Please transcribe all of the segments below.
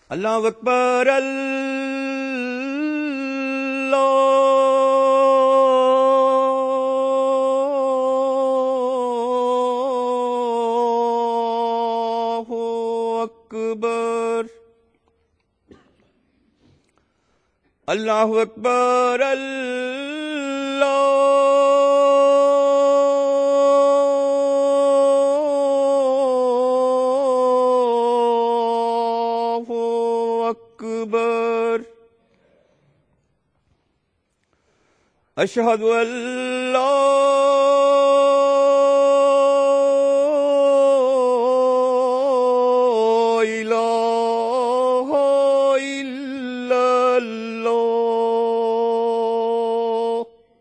अल्लाहु अकबर अल्लाहु अकबर अल्लाहु अकबर अल्लाहु अकबर अशहदु अल्ला इलाहा इल्लल्लाह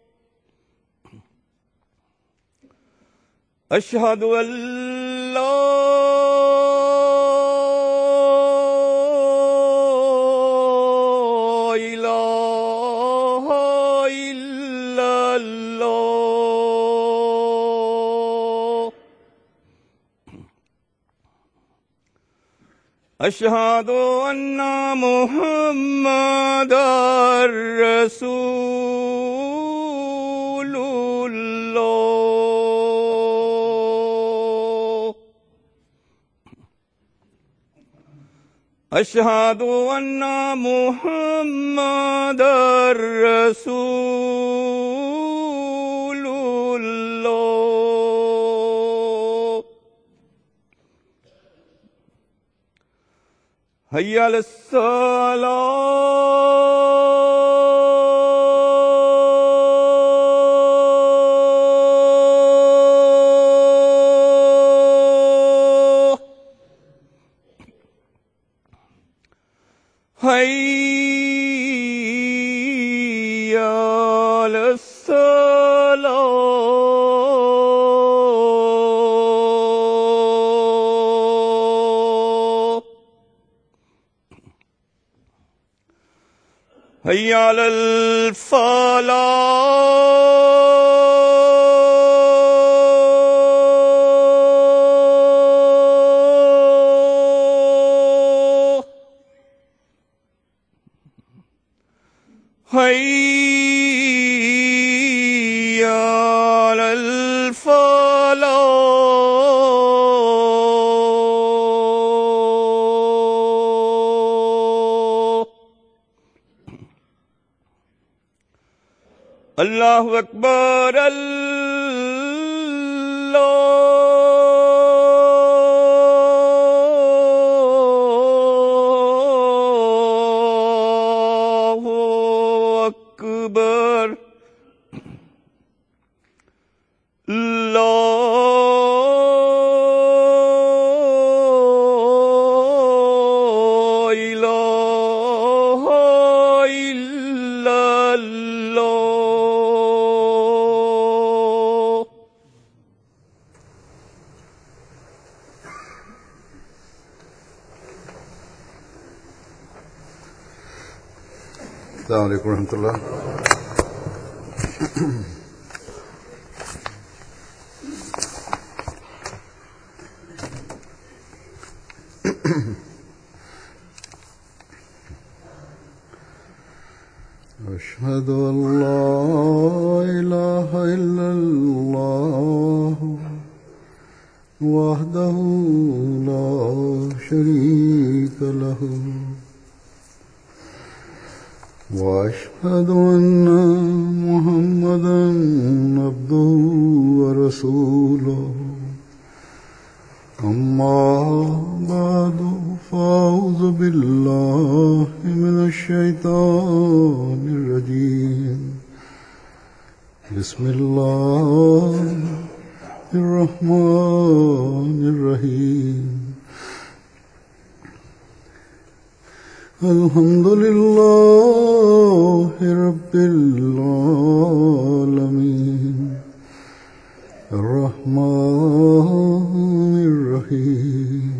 अशहदु अल्ला इलाहा इल्लल्लाह अशहदु अन्ना मुहम्मदर रसूलुल्लाह अशहदु अन्ना मुहम्मदर रसूलुल्लाह हय्या अलस्सलाह हय्या अलस्सलाह हय्या अलल फलाह हय्या अलल फलाह अल्लाहु अकबर अल्लाहु अकबर ला इलाहा इल्लल्लाह अस्सलाम वालेकुम रहमतुल्लाह। أشهد أن لا إله إلا الله وحده لا شريك له وأشهد أن محمدا عبده ورسوله أما بعد فأعوذ بالله من الشيطان الرجيم بسم الله الرحمن الرحيم الحمد لله رب العالمين الرحمن الرحيم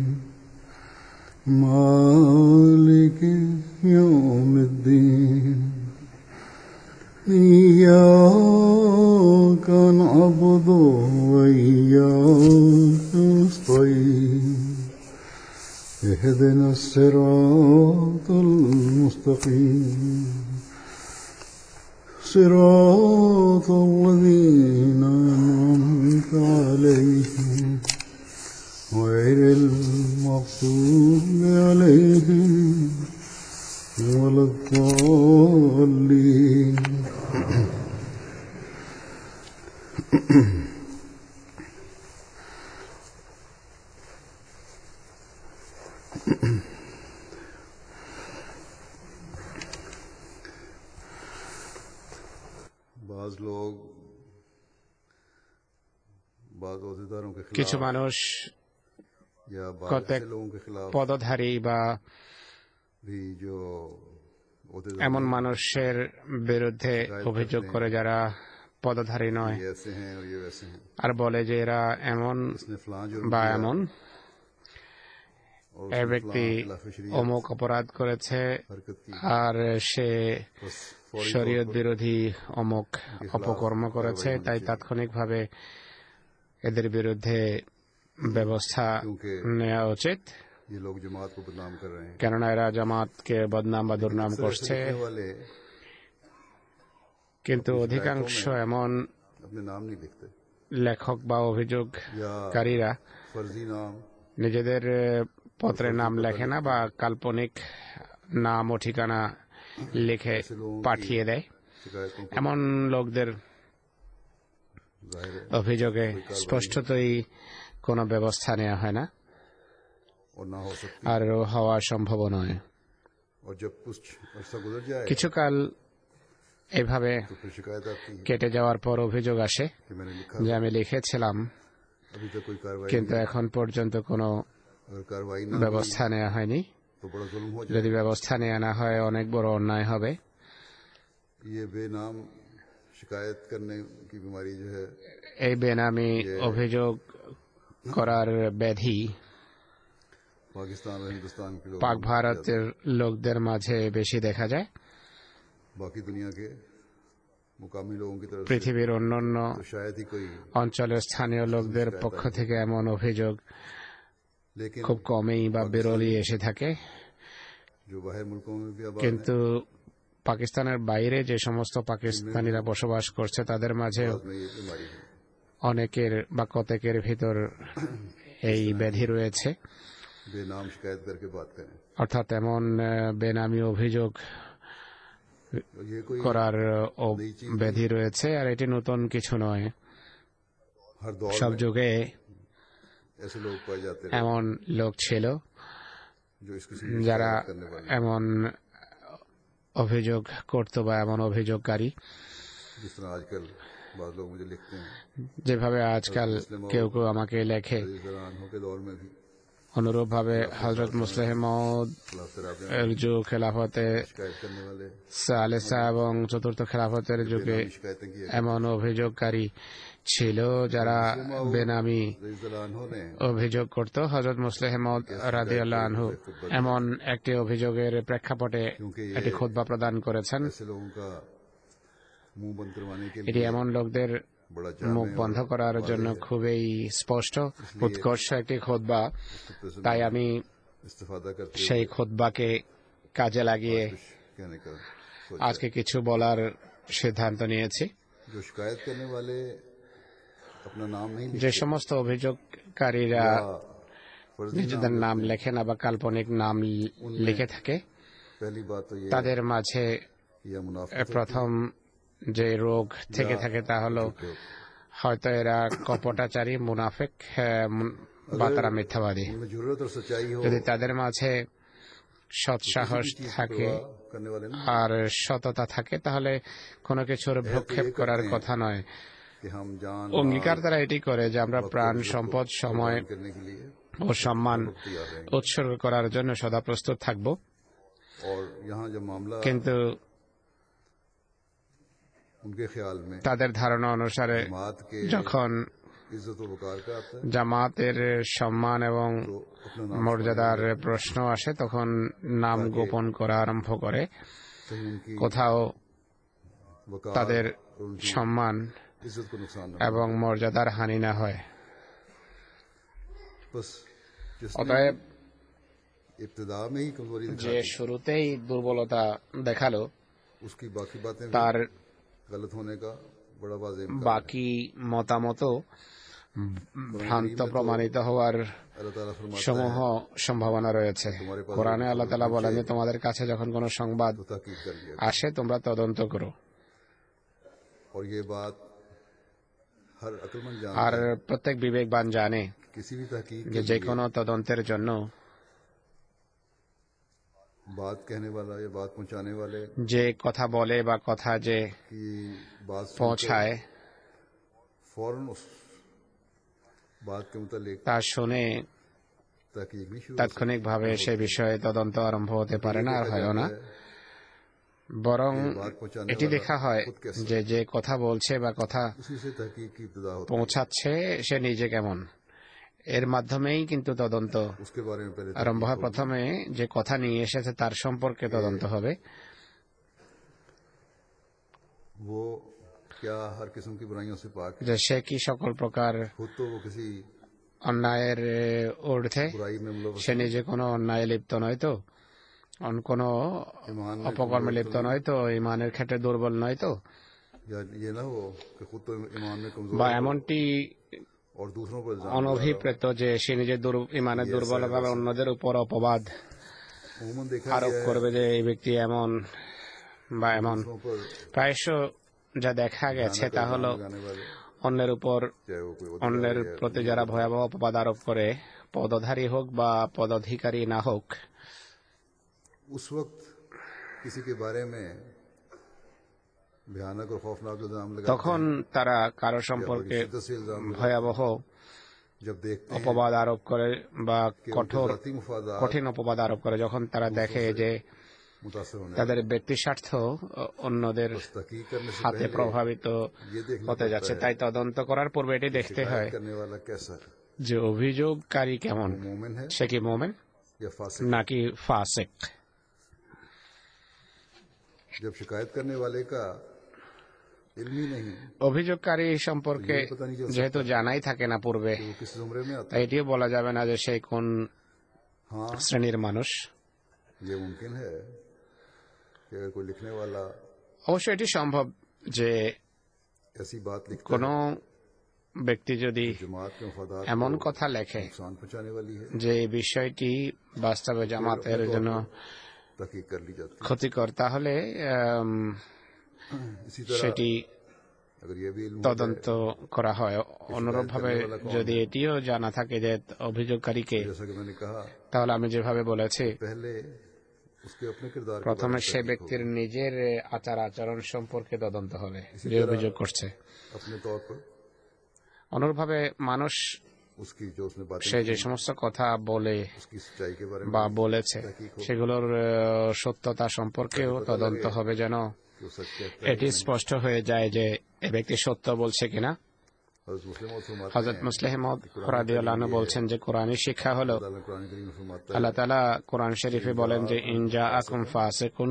مالك يوم الدين إياك نعبد وإياك نستعين اهدنا الصراط المستقيم صراط الذين أنعمت عليهم غير المغضوب عليهم ولا الضالين. কিছু মানুষ কতক পদধারী বা এমন মানুষের বিরুদ্ধে অভিযোগ করে যারা পদধারী নয়, আর বলে যে এরা এমন বা এমন, এ ব্যক্তি অমুক অপরাধ করেছে আর সে শরীয়ত বিরোধী অমুক অপকর্ম করেছে, তাই তাৎক্ষণিকভাবে এদের বিরুদ্ধে ব্যবস্থা নেওয়া উচিত, কেননা এরা জামাতকে বদনাম বা দুর্নাম করছে। কিন্তু অধিকাংশ এমন লেখক বা অভিযোগকারীরা নিজেদের পত্রে নাম লেখে না বা কাল্পনিক নাম ও ঠিকানা লিখে পাঠিয়ে দেয়। এমন লোকদের অভিযোগে স্পষ্টতই কোনো ব্যবস্থা নেওয়া হয় না আর হওয়া সম্ভব নয়। কিছুকাল এভাবে কেটে যাওয়ার পর অভিযোগ আসে যে আমি লিখেছিলাম, কিন্তু এখন পর্যন্ত কোনো ব্যবস্থা নেওয়া হয়নি। যদি ব্যবস্থা নেওয়া না হয় অনেক বড় অন্যায় হবে। এই বেনামি অভিযোগ করার ব্যাধি পাক ভারতের লোকদের মাঝে বেশি দেখা যায়। পৃথিবীর অন্যান্য অঞ্চলের স্থানীয় লোকদের পক্ষ থেকে এমন অভিযোগ খুব কমই বা বিরলই এসে থাকে। কিন্তু পাকিস্তানের বাইরে যে সমস্ত পাকিস্তানিরা বসবাস করছে তাদের মাঝে অনেকের বা কতকের ভিতর এই ব্যাধি রয়েছে, অর্থাৎ এমন বেনামি অভিযোগ করার ব্যাধি রয়েছে। আর এটি নতুন কিছু নয়, সব যুগে এমন লোক ছিল যারা এমন অভিযোগ করত বা এমন অভিযোগকারী। যেভাবে আজকাল কেউ কেউ আমাকে লেখে, অনুরূপভাবে হযরত মুসলিহ মাউদ এর যুগ, খেলাফতে সালেসা এবং চতুর্থ খেলাফতের যুগে এমন অভিযোগকারী ছিল যারা বেনামি অভিযোগ করত। হযরত মুসলিহ মাউদ রাদিয়াল্লাহু আনহু এমন একটি অভিযোগের প্রেক্ষাপটে একটি খুতবা প্রদান করেছেন। এটি এমন লোকদের মুখ বন্ধ করার জন্য খুবই স্পষ্ট উৎকর্ষ একটি খুতবা। তাই আমি সেই খুতবাকে কাজে লাগিয়ে আজকে কিছু বলার সিদ্ধান্ত নিয়েছি। যে সমস্ত অভিযোগকারীরা নিজেদের নাম লেখে না বা কাল্পনিক নাম লিখে থাকে, তাদের মাঝে প্রথম যে রোগ থেকে থাকে তা হলো হয়তো এরা কপটাচারী, মুনাফিক বা তারা মিথ্যাবাদী। যদি তাদের মাঝে সৎসাহস থাকে আর সততা থাকে তাহলে কোনো কিছুর ভ্রুক্ষেপ করার কথা নয়। অঙ্গীকার তারা এটি করে যে আমরা প্রাণ, সম্পদ, সময় ও সম্মান উৎসর্গ করার জন্য সদা প্রস্তুত থাকব। কিন্তু তাদের ধারণা অনুসারে যখন জামাতের সম্মান এবং মর্যাদার প্রশ্ন আসে তখন নাম গোপন করা আরম্ভ করে। কোথাও তাদের সম্মান এবং মর্যাদার হানি না হয়। অতএব इब्तिदा में ही कमजोरी যে दिखाती, শুরুতেই দুর্বলতা দেখালো, उसकी बाकी बातें भी তার गलत होने का बड़ा वाज़ेह इम्कान है। বাকি মতামতও ভ্রান্ত প্রমাণিত হওয়ার अल्लाह ताला फरमाता সমূহ है সম্ভাবনা রয়েছে। কোরআনে আল্লাহ তাআলা বলেন যে তোমাদের কাছে যখন কোনো সংবাদ तो तहकीक कर लिया, আসে তোমরা তদন্ত করো। और ये बात हर अक्लमंद আর जानता है প্রত্যেক বিবেকবান জানে किसी भी तहकीक যে के যে लिए কোনো তদন্তের জন্য बात कहने वाला या बात पहुंचाने वाले যে কথা বলে বা কথা যে की बात सुनकर পৌঁছায় फौरन उस बात के मुतालिक তা শুনে तहकीक नहीं शुरू তাৎক্ষণিকভাবে সে বিষয়ে তদন্ত আরম্ভ হতে পারে না, আর হয়ও না। বরং এটি দেখা হয় যে যে কথা বলছে বা কথা उसी से तहकीक की इब्तिदा होती है। পৌঁছাচ্ছে সে নিজে কেমন, এর মাধ্যমেই কিন্তু তদন্ত उसके बारे में पहले আরম্ভ तहकीक হয়। होगी। প্রথমে যে কথা নিয়ে এসেছে তার সম্পর্কে তদন্ত হবে। वो क्या हर किस्म की बुराइयों से पाक है, যে সে কি সকল প্রকার खुद तो वो किसी অন্যায়ের ঊর্ধ্বে, बुराई में मुलव्वस সে নিজে কোনো অন্যায় লিপ্ত নয় তো, কোনো ईमान में অপকর্মে লিপ্ত নয় তো, ইমানের ক্ষেত্রে দুর্বল নয় তো, या ये ना हो कि खुद तो ईमान में कमजोर বা हो এমনটি और दूसरों पर इल्जाम অনভিপ্রেত যে সে নিজের ইমানের দুর্বলতা বা অন্যদের উপর অপবাদ उमूमन देखा আরোপ गया है করবে যে এই ব্যক্তি এমন বা এমন। दूसरों पर প্রায়শ যা দেখা গেছে তা হলো लगाने वाले, অন্যের উপর, चाहे वो कोई অন্যের अधिकारी है, প্রতি যারা ভয়াবহ অপবাদ আরোপ করে, পদধারী হোক বা পদাধিকারী না হোক, उस वक्त किसी के बारे में भयानक और खौफनाक इल्जाम लगाते তখন हैं, তারা কারো या সম্পর্কে बड़ी शिद्दत से इल्जाम लगाते ভয়াবহ हैं। जब देखते हैं অপবাদ আরোপ করে বা कि उनके কঠোর जाती मुफादात কঠিন অপবাদ আরোপ করে, যখন তারা দেখে যে मुतासर होने তাদের ব্যক্তি স্বার্থ অন্যদের बस तहकीक करने से হাতে पहले প্রভাবিত ये देखना হতে যাচ্ছে। पड़ता তাই है তদন্ত করার পূর্বে এটি দেখতে হয় शिकायत करने वाला कैसा है, যে অভিযোগকারী কেমন, वो मोमिन है সে কি মোমেন या फासिक। নাকি ফাসিক। जब शिकायत करने वाले का इल्म ही नहीं অভিযোগকারী সম্পর্কে যেহেতু জানাই থাকে না পূর্বে, कि वो किस जुमरे में आता তাই এটিও বলা যাবে না যে সে কোন है। हाँ, শ্রেণীর মানুষ। ये मुमकिन है कि अगर कोई लिखने वाला অবশ্য এটি সম্ভব যে ऐसी बात लिखता কোনো है ব্যক্তি যদি जमात के मफादात এমন को কথা লেখে नुकसान पहुंचाने वाली है, যে এই বিষয়টি বাস্তবে জামাতের জন্য तहकीक कर ली जाती ক্ষতিকর, তাহলে है। इसी तरह সেটি अगर ये भी इल्म हो তদন্ত করা হয়। অনুরূপভাবে যদি এটিও জানা থাকে যে অভিযোগকারীকে, जाए, जैसा कि मैंने कहा তাহলে আমি যেভাবে বলেছি, पहले उसके अपने किरदार के প্রথমে बारे में সে तहकीक ব্যক্তির নিজের আচার আচরণ সম্পর্কে তদন্ত হবে যে অভিযোগ করছে। होगी। अपने तौर पर অনুরূপভাবে মানুষ उसकी जो उसने बातें সে যে সমস্ত কথা বলে उसकी सच्चाई के बारे में বা বলেছে तहकीक हो সেগুলোর সত্যতা সম্পর্কেও তদন্ত হবে, যেন कि वो सच कहता है। এটি স্পষ্ট হয়ে যায় যে এ ব্যক্তি সত্য বলছে কিনা। हज़रत मुस्लिम और फरमाते হযরত हैं, মুসলিম রাদিয়াল্লাহু আনহু বলছেন যে কোরআনী শিক্ষা হলো, अल्लाह कुरान करीम में फरमाता है, আল্লাহ তাআলা কোরআন শরীফে বলেন যে ইন জাআকুম ফাসিকুন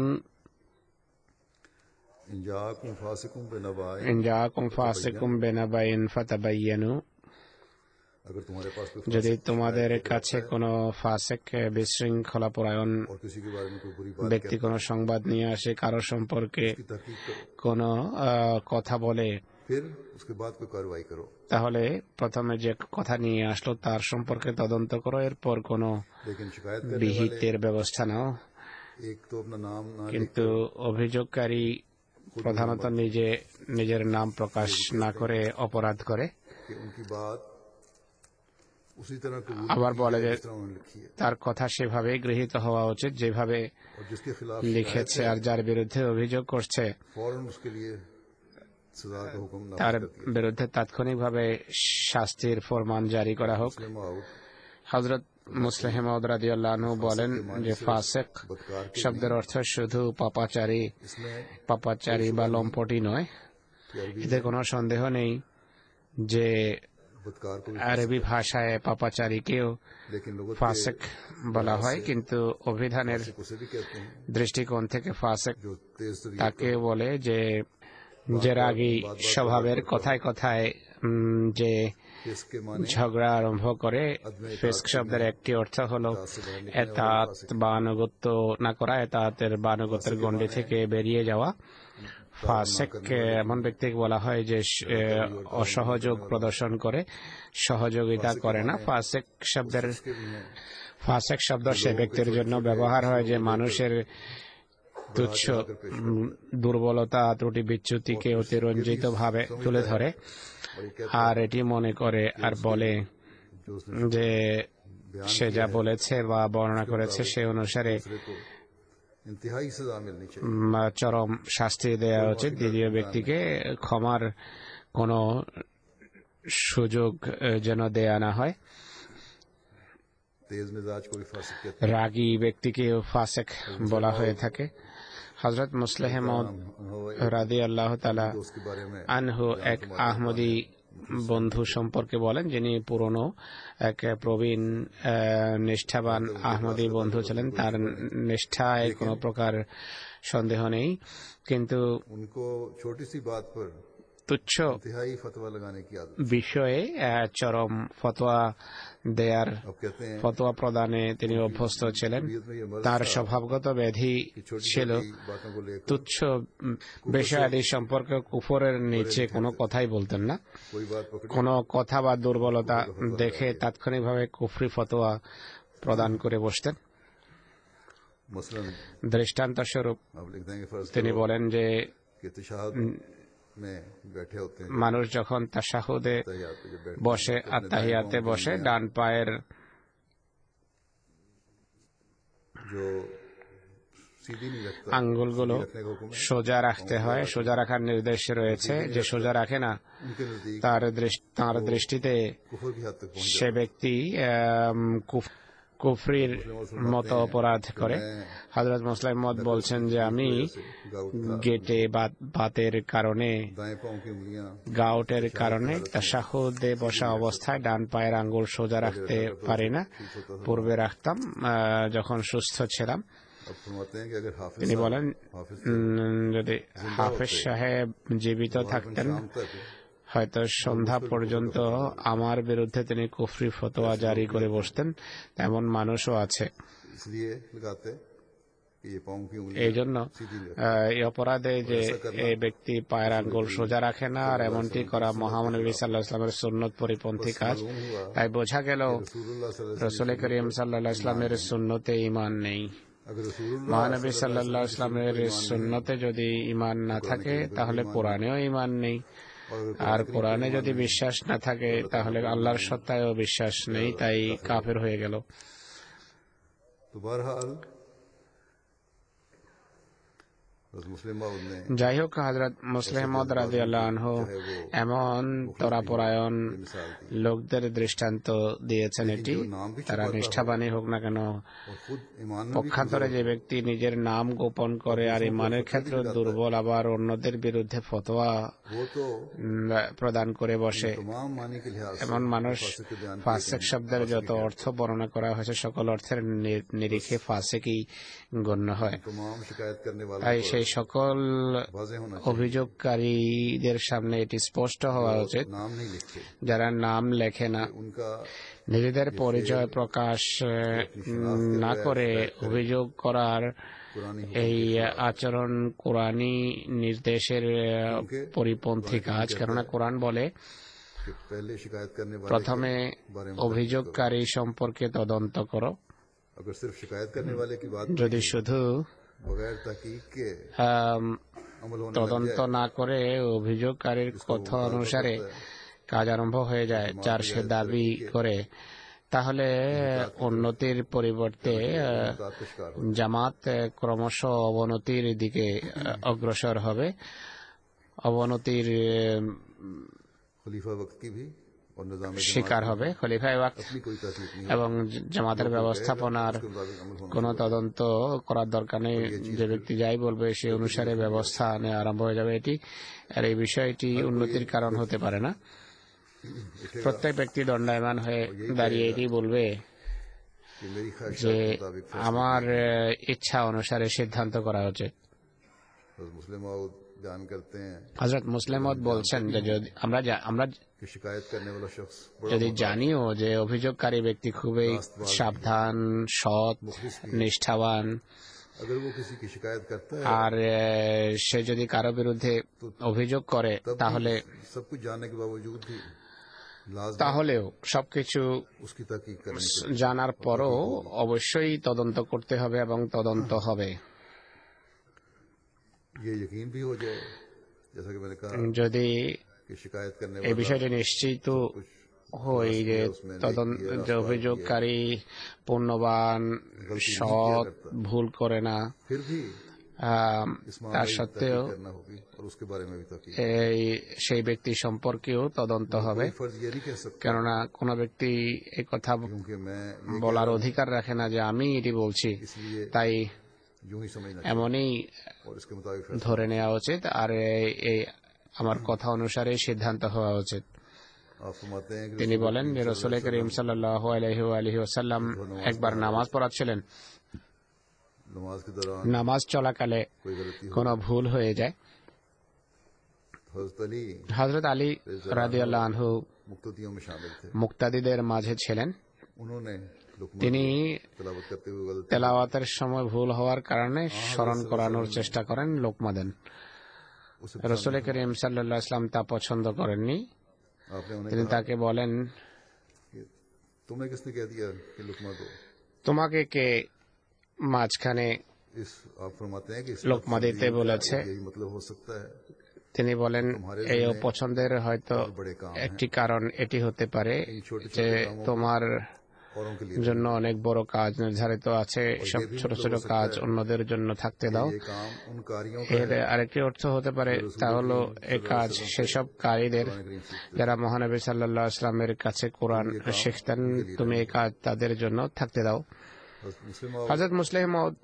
इन जाकुम फासिकुम बिनबाइन, ইন জাআকুম ফাসিকুম বিনাবাইন ফাতাবায়ানু, अगर तुम्हारे पास कोई যদি फासिक তোমাদের शिकायत কাছে কোনো ফাসিক বিশৃঙ্খলা পরায়ণ और किसी के बारे में कोई बुरी बात ব্যক্তি কোনো সংবাদ নিয়ে আসে, কারো সম্পর্কে की तहकीक करो, কোনো কথা বলে, फिर उसके बाद कोई कार्रवाई करो। তাহলে প্রথমে যে কথা নিয়ে আসলো তার সম্পর্কে তদন্ত করো, এরপর কোনো लेकिन शिकायत करने वाले বিহিতের ব্যবস্থা নাও। एक तो अपना नाम ना কিন্তু অভিযোগকারী প্রধানত নিজের নাম প্রকাশ না করে অপরাধ করে, कि उनकी बात उसी तरह कबूल আবার की বলে जाए যে जिस तरह उन्होंने लिखी है, তার কথা সেভাবেই গৃহীত হওয়া উচিত যেভাবে और जिसके खिलाफ লিখেছে, शिकायत আর যার বিরুদ্ধে অভিযোগ করছে है, फौरन उसके लिए सजा का हुक्म তার नाफिज कर दिया। বিরুদ্ধে তাৎক্ষণিকভাবে শাস্তির ফরমান জারি করা হোক। मुस्लिम आउट হযরত মুসলিম মাউদ রাদিয়াল্লাহু আনহু বলেন যে ফাসিক बदकार के শব্দের অর্থ শুধু পাপাচারী इसमें পাপাচারী বা লম্পটই নয়। कि अरबी এতে কোনো সন্দেহ নেই যে बदकार को भी, আরবি ভাষায় পাপাচারীকেও लेकिन लोगों ফাসিক বলা হয়, কিন্তু অভিধানের उसे भी कहते हैं দৃষ্টিকোণ থেকে ফাসিক जो तेज तरीके তাকে বলে যে রাগী স্বভাবের, কথায় কথায় যে इसके माने ঝগড়া আরম্ভ করে। ফিস্ক শব্দের একটি অর্থ হলো এতাত বা আনুগত্য না করা, এতাতের বা আনুগত্যের গণ্ডি থেকে বেরিয়ে যাওয়া। ফাসেক এমন ব্যক্তিকে বলা হয় যে অসহযোগ প্রদর্শন করে, সহযোগিতা করে না। ফাসেক শব্দ সে ব্যক্তির জন্য ব্যবহার হয় যে মানুষের তুচ্ছ দুর্বলতা, ত্রুটি, বিচ্যুতিকে অতিরঞ্জিত ভাবে তুলে ধরে আর এটি মনে করে আর বলে যে সে যা বলেছে বা বর্ণনা করেছে সে অনুসারে इंतहाई सजा मिलनी चाहिए। চরম শাস্তি দেওয়া উচিত। দ্বিতীয় ব্যক্তিকে ক্ষমার কোনো সুযোগ যেন দেয়া না হয়। तेज मिजाज को भी फासिक कहते রাগী ব্যক্তিকে ফাসেক বলা হয়ে থাকে। হযরত মুসলিহ মাউদ রাদিয়াল্লাহু তাআলা हैं। उसके बारे में আনহু এক আহমদী বন্ধু সম্পর্কে বলেন, যিনি পুরনো এক প্রবীণ নিষ্ঠাবান আহমদী বন্ধু ছিলেন। তার নিষ্ঠায় কোনো প্রকার সন্দেহ নেই, কিন্তু उनको छोटी सी बात पर তুচ্ছ इंतहाई फतवा लगाने की आदत। বিষয়ে চরম ফতোয়া দেয়ার, अब कहते हैं ফতোয়া প্রদানে তিনি অভ্যস্ত ছিলেন। शरीयत में ये मर्ज তার था স্বভাবগত ব্যাধি कि छोटी ছিল छोटी बातों को लेकर তুচ্ছ বিষয়াদি সম্পর্কে কুফরের নিচে কোনো কথাই বলতেন না। कोई बात पकड़ी কোনো কথা বা দুর্বলতা দেখে তাৎক্ষণিকভাবে কুফরি ফতোয়া প্রদান করে বসতেন। मसलन দৃষ্টান্ত স্বরূপ आप लिख देंगे फर्ज তিনি करो বলেন যে कि तशहाद में बैठे होते हैं মানুষ যখন তাশাহুদে तहियात पे जब बैठते বসে, हैं, तो আর अपने তাহিয়াতে दाएं पाँव বসে की उंगलियां ডান পায়ের जो सीधी नहीं रखता আঙ্গুলগুলো सीधी रखने का हुक्म है। সোজা রাখতে হয়। সোজা রাখার নির্দেশ রয়েছে। যে সোজা রাখে না उनके नजदीक তার দৃষ্টিতে कुफर की हद तक पहुंच সে ব্যক্তি কুফরির মতো অপরাধ করে। হযরত মুসলিম মত বলছেন যে আমি গেটে বাতের কারণে, दाएं पाँव की उंगलियां গাউটের কারণে তাশাহুদে বসা অবস্থায় ডান পায়ের আঙ্গুল সোজা রাখতে পারি না। পূর্বে রাখতাম যখন সুস্থ ছিলাম। अब फरमाते हैं कि अगर हाफिज তিনি বলেন हाफिज যদি হাফেজ সাহেব জীবিত থাকতেন शाम तक হয়তো সন্ধ্যা পর্যন্ত আমার বিরুদ্ধে তিনি কুফরি ফতোয়া জারি করে বসতেন। তেমন মানুষও আছে। इसलिए लगाते कि ये पाँव की এই उंगलियां জন্য सीधी रखें। এই অপরাধে যে এই ব্যক্তি পায়ের আঙ্গুল সোজা রাখে না আর এমনটি করা মহানবী সাল্লাল্লাহু আলাইহি ওয়াসাল্লামের সুন্নত পরিপন্থী কাজ। তাই বোঝা গেল रसूलुल्लाह सल्लल्लाहु রাসূল করিম সাল্লাল্লাহু আলাইহি ওয়াসাল্লামের সুন্নতে ঈমান নেই। अगर रसूलुल्लाह মহানবী সাল্লাল্লাহু আলাইহি ওয়াসাল্লামের সুন্নতে যদি ঈমান না থাকে তাহলে কোরআনেও ঈমান নেই। আর কোরআনে যদি বিশ্বাস না থাকে তাহলে আল্লাহর সত্তায়ও বিশ্বাস নেই, তাই কাফের হয়ে গেল। तो बहरहाल मुस्लिम माउद ने যাই হোক, হযরত মুসলিম মাউদ রাদিয়াল্লাহু আনহু এমন তরাপরায়ণ লোকদের দৃষ্টান্ত দিয়েছেন। এটি তারা নিষ্ঠাবানই হোক না কেন, और खुद ईमान में भी পক্ষান্তরে যে ব্যক্তি নিজের নাম গোপন করে আর ইমানের ক্ষেত্রে দুর্বল, আবার অন্যদের বিরুদ্ধে ফতোয়া वो तो প্রদান করে বসে, तमाम मानी के लिहाज से এমন মানুষ फासिक के बयान ফাসেক শব্দের যত অর্থ বর্ণনা করা হয়েছে সকল অর্থের নিরিখে ফাসেকই গণ্য হয়। तमाम शिकायत करने वालों তাই সেই সকল वाजे होना অভিযোগকারীদের সামনে এটি স্পষ্ট হওয়া উচিত नाम नहीं लिखते যারা নাম লেখে না, उनका নিজেদের পরিচয় প্রকাশ না করে অভিযোগ করার पुरानी এই আচরণ কোরআনী নির্দেশের পরিপন্থী কাজ। কেননা কোরআন বলে कि पहले शिकायत करने वाले প্রথমে के बारे में অভিযোগকারী সম্পর্কে তদন্ত করো। अगर सिर्फ शिकायत करने वाले की बात যদি শুধু बगैर तहकीक के अमल होने लग তদন্ত जाए না করে অভিযোগকারীর কথা অনুসারে কাজ আরম্ভ হয়ে যায়, যার সে দাবি করে, তাহলে উন্নতির পরিবর্তে का शिकार हो জামাত ক্রমশ অবনতির দিকে অগ্রসর হবে। অবনতির खलीफा वक्त की भी और निजाम শিকার হবে। খলিফায়ে ওয়াক্ত अपनी कोई तहकीक नहीं এবং জামাতের ব্যবস্থাপনার उसके मुताबिक अमल होना কোনো তদন্ত করার দরকার নেই। যে ব্যক্তি যাই বলবে সে অনুসারে ব্যবস্থা নেওয়া আরম্ভ হয়ে যাবে। এটি আর এই বিষয়টি উন্নতির কারণ হতে পারে না। প্রত্যেক ব্যক্তি দণ্ডায়মান হয়ে দাঁড়িয়ে এটি বলবে कि मेरी ख्वाहिश যে के मुताबिक আমার ইচ্ছা অনুসারে সিদ্ধান্ত করা উচিত। मुस्लिम माउद बयान करते हैं হযরত মুসলিম মাউদ বলছেন যে যদি আমরা कि शिकायत करने वाला शख्स बड़ा যদি জানিও যে অভিযোগকারী ব্যক্তি খুবই সাবধান, সৎ, নিষ্ঠাবান, अगर वो किसी की शिकायत करता है আর সে যদি কারো বিরুদ্ধে অভিযোগ করে तब তাহলে भी सब कुछ जानने के बावजूद भी लाजमी তাহলেও সবকিছু उसकी तहकीक करनी चाहिए। জানার পরও অবশ্যই তদন্ত করতে হবে এবং তদন্ত হবে। ये यकीन भी हो जाए जैसा कि मैंने कहा যদি कि शिकायत करने এই वाला বিষয়টি নিশ্চিত कुछ হই যে যে অভিযোগকারী পূর্ণবান, সৎ, ভুল করে না, फिर भी इस তার मामले की সত্ত্বেও तहकीक करना होगी और उसके बारे में भी तहकीक। সেই ব্যক্তি সম্পর্কেও তদন্ত হবে। कोई फर्ज ये नहीं कह सकता কেননা কোনো ব্যক্তি এই কথা क्योंकि मैं ये বলার অধিকার রাখে না যে আমি এটি বলছি, इसलिए তাই यूं ही समझना এমনই और इसके मुताबिक फैसला। ধরে নেওয়া উচিত আর এই আমার কথা অনুসারে সিদ্ধান্ত হওয়া উচিত। आप फरमाते हैं कि তিনি বলেন যে রাসূল করিম সাল্লাল্লাহু আলাইহি ওয়াসাল্লাম একবার নামাজ পড়াচ্ছিলেন। नमाज के दौरान নামাজ চলাকালে कोई गलती हो কোনো ভুল হয়ে যায়। हज़रत अली হযরত আলী রাদিয়াল্লাহু আনহু मुक्तदियों में शामिल थे। মুক্তাদিদের মাঝে ছিলেন। उन्होंने लुकमान তিনি तिलावत करते हुए गलती তেলাওয়াতের সময় ভুল হওয়ার কারণে স্মরণ করানোর চেষ্টা করেন, লোকমা দেন। उसे রাসূল করিম সাল্লাল্লাহু আলাইহি ওয়াসাল্লাম তা পছন্দ করেননি। आपने उन्हें তিনি कहा তাকে বলেন, कि तुम्हें किसने कह दिया कि लुकमा को তোমাকে কে মাঝখানে इस आप फरमाते हैं कि इस लोकमा দিতে বলেছে? यही मतलब हो सकता है তিনি বলেন, এই অপছন্দের হয়তো बड़े काम একটি কারণ এটি হতে পারে যে তোমার औरों के लिए জন্য অনেক বড় কাজ নির্ধারিত আছে, সব ছোট ছোট কাজ অন্যদের জন্য থাকতে দাও। ये काम उन कारियों এর আরেকটি অর্থ হতে পারে তা হলো এই কাজ সেসব কারীদের যারা মহানবী সাল্লাল্লাহু আলাইহি ওয়াসাল্লামের কাছে কোরআন শিখতেন, তুমি এই কাজ তাদের জন্য থাকতে দাও। मुस्लिम হযরত মুসলিম মাউদ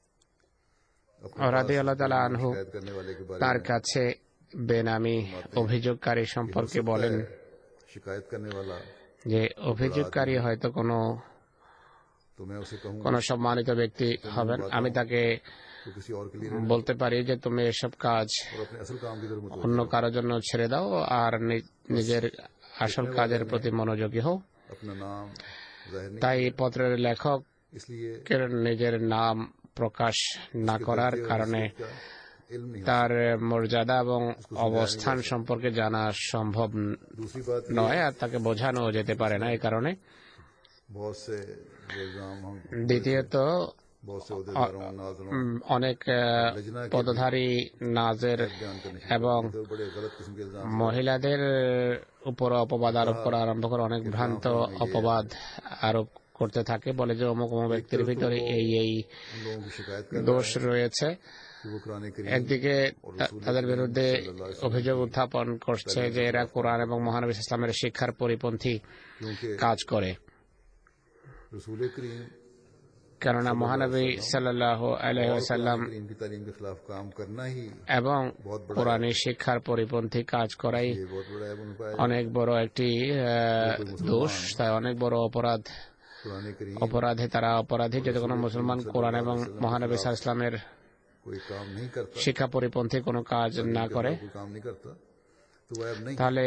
রাদিয়াল্লাহু তাআলা আনহু शिकायत करने वाले के बारे তার কাছে বেনামি অভিযোগকারী সম্পর্কে বলেন में शिकायत करने वाला যে অভিযোগকারী হয়তো तो मैं उसे कहूँ কোনো সম্মানিত ব্যক্তি হবেন, আমি তাকে तो किसी और के लिए বলতে পারি যে তুমি এসব কাজ और अपने असल काम की तरफ मुतवज्जो অন্য কারোর জন্য ছেড়ে দাও আর নিজের আসল কাজের প্রতি মনোযোগী হও। अपना नाम जाहिर नहीं, তাই পত্রের লেখক इसलिए নিজের নাম প্রকাশ না করার কারণে का इल्म नहीं। তার মর্যাদা এবং অবস্থান সম্পর্কে জানা সম্ভব दूसरी बात নয় আর তাকে বোঝানো যেতে পারে না। এই কারণে बहुत से इल्जाम हम দ্বিতীয়ত बहुत से उहदेदारों नाज़रों অনেক পদধারী নাজের बयान करने এবং तो बड़े गलत किस्म के इल्जाम মহিলাদের উপর অপবাদ আরোপ করা আরম্ভ করে অনেক ভ্রান্ত অপবাদ আরোপ করতে থাকে, বলে যে অমুক অমুক ব্যক্তির ভিতরে এই उन लोगों की शिकायत कर দোষ রয়েছে। कि वो कुरान करीम একদিকে তাদের বিরুদ্ধে অভিযোগ উত্থাপন করছে যে এরা কোরআন এবং মহানবী ইসলামের শিক্ষার পরিপন্থী क्योंकि কাজ করে, रसूल करीम কেননা মহানবী সাল্লাল্লাহু আলাইহি ওয়াসাল্লাম करीम की तालीम के खिलाफ काम करना ही এবং কোরআনী শিক্ষার পরিপন্থী কাজ করাই ये बहुत बड़ा है उनका অনেক বড় একটি দোষ, তাই অনেক বড় অপরাধ। कुरान करीम অপরাধে তারা অপরাধী যদি কোনো মুসলমান কোরআন এবং মহানবী সাল্লাল্লাহু আলাইহি ওয়াসাল্লামের कोई काम नहीं करता, শিক্ষা পরিপন্থী কোনো কাজ না করে, कोई काम नहीं करता तो वह अब नहीं তাহলে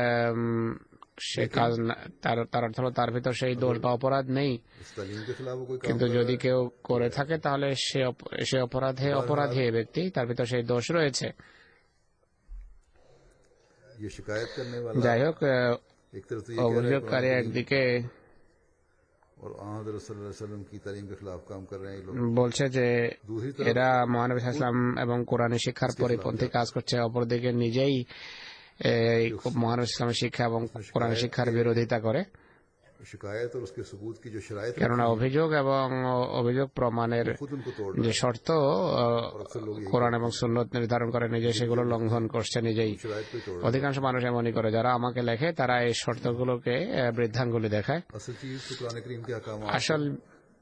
সে কাজ তার অর্থ হলো তার ভিতর সেই দোষ বা অপরাধ নেই। इस तालीम के खिलाफ वो कोई काम কিন্তু যদি কেউ করে থাকে তাহলে সে অপরাধী ব্যক্তি, তার ভিতর সেই দোষ রয়েছে। ये शिकायत करने वाला যাই হোক, एक तरफ तो ये कह रहा है অভিযোগকারী একদিকে और हज़रत सल्लल्लाहु अलैहि वसल्लम की तालीम के खिलाफ काम कर रहे हैं ये लोग, বলছে যে दूसरी এরা तरफ মহানবী সাল্লাল্লাহু আলাইহি ওয়াসাল্লাম এবং কোরআনী শিক্ষার পরিপন্থী কাজ করছে, অপরদিকে নিজেই এই মহানবী ইসলামের শিক্ষা এবং কোরআন শিক্ষার বিরোধিতা করে। शिकायत और उसके सबूत की जो शराइत কেননা অভিযোগ এবং অভিযোগ প্রমাণের खुद उनको तोड़ যে শর্ত কোরআন এবং সুন্নত নির্ধারণ করে নিজে সেগুলো লঙ্ঘন করছে নিজেই। शराइत को तोड़ অধিকাংশ মানুষ এমনই করে, যারা আমাকে লেখে তারা এই শর্তগুলোকে বৃদ্ধাঙ্গুলি দেখায়। असल चीज तो कुरान करीम के अहकाम আসল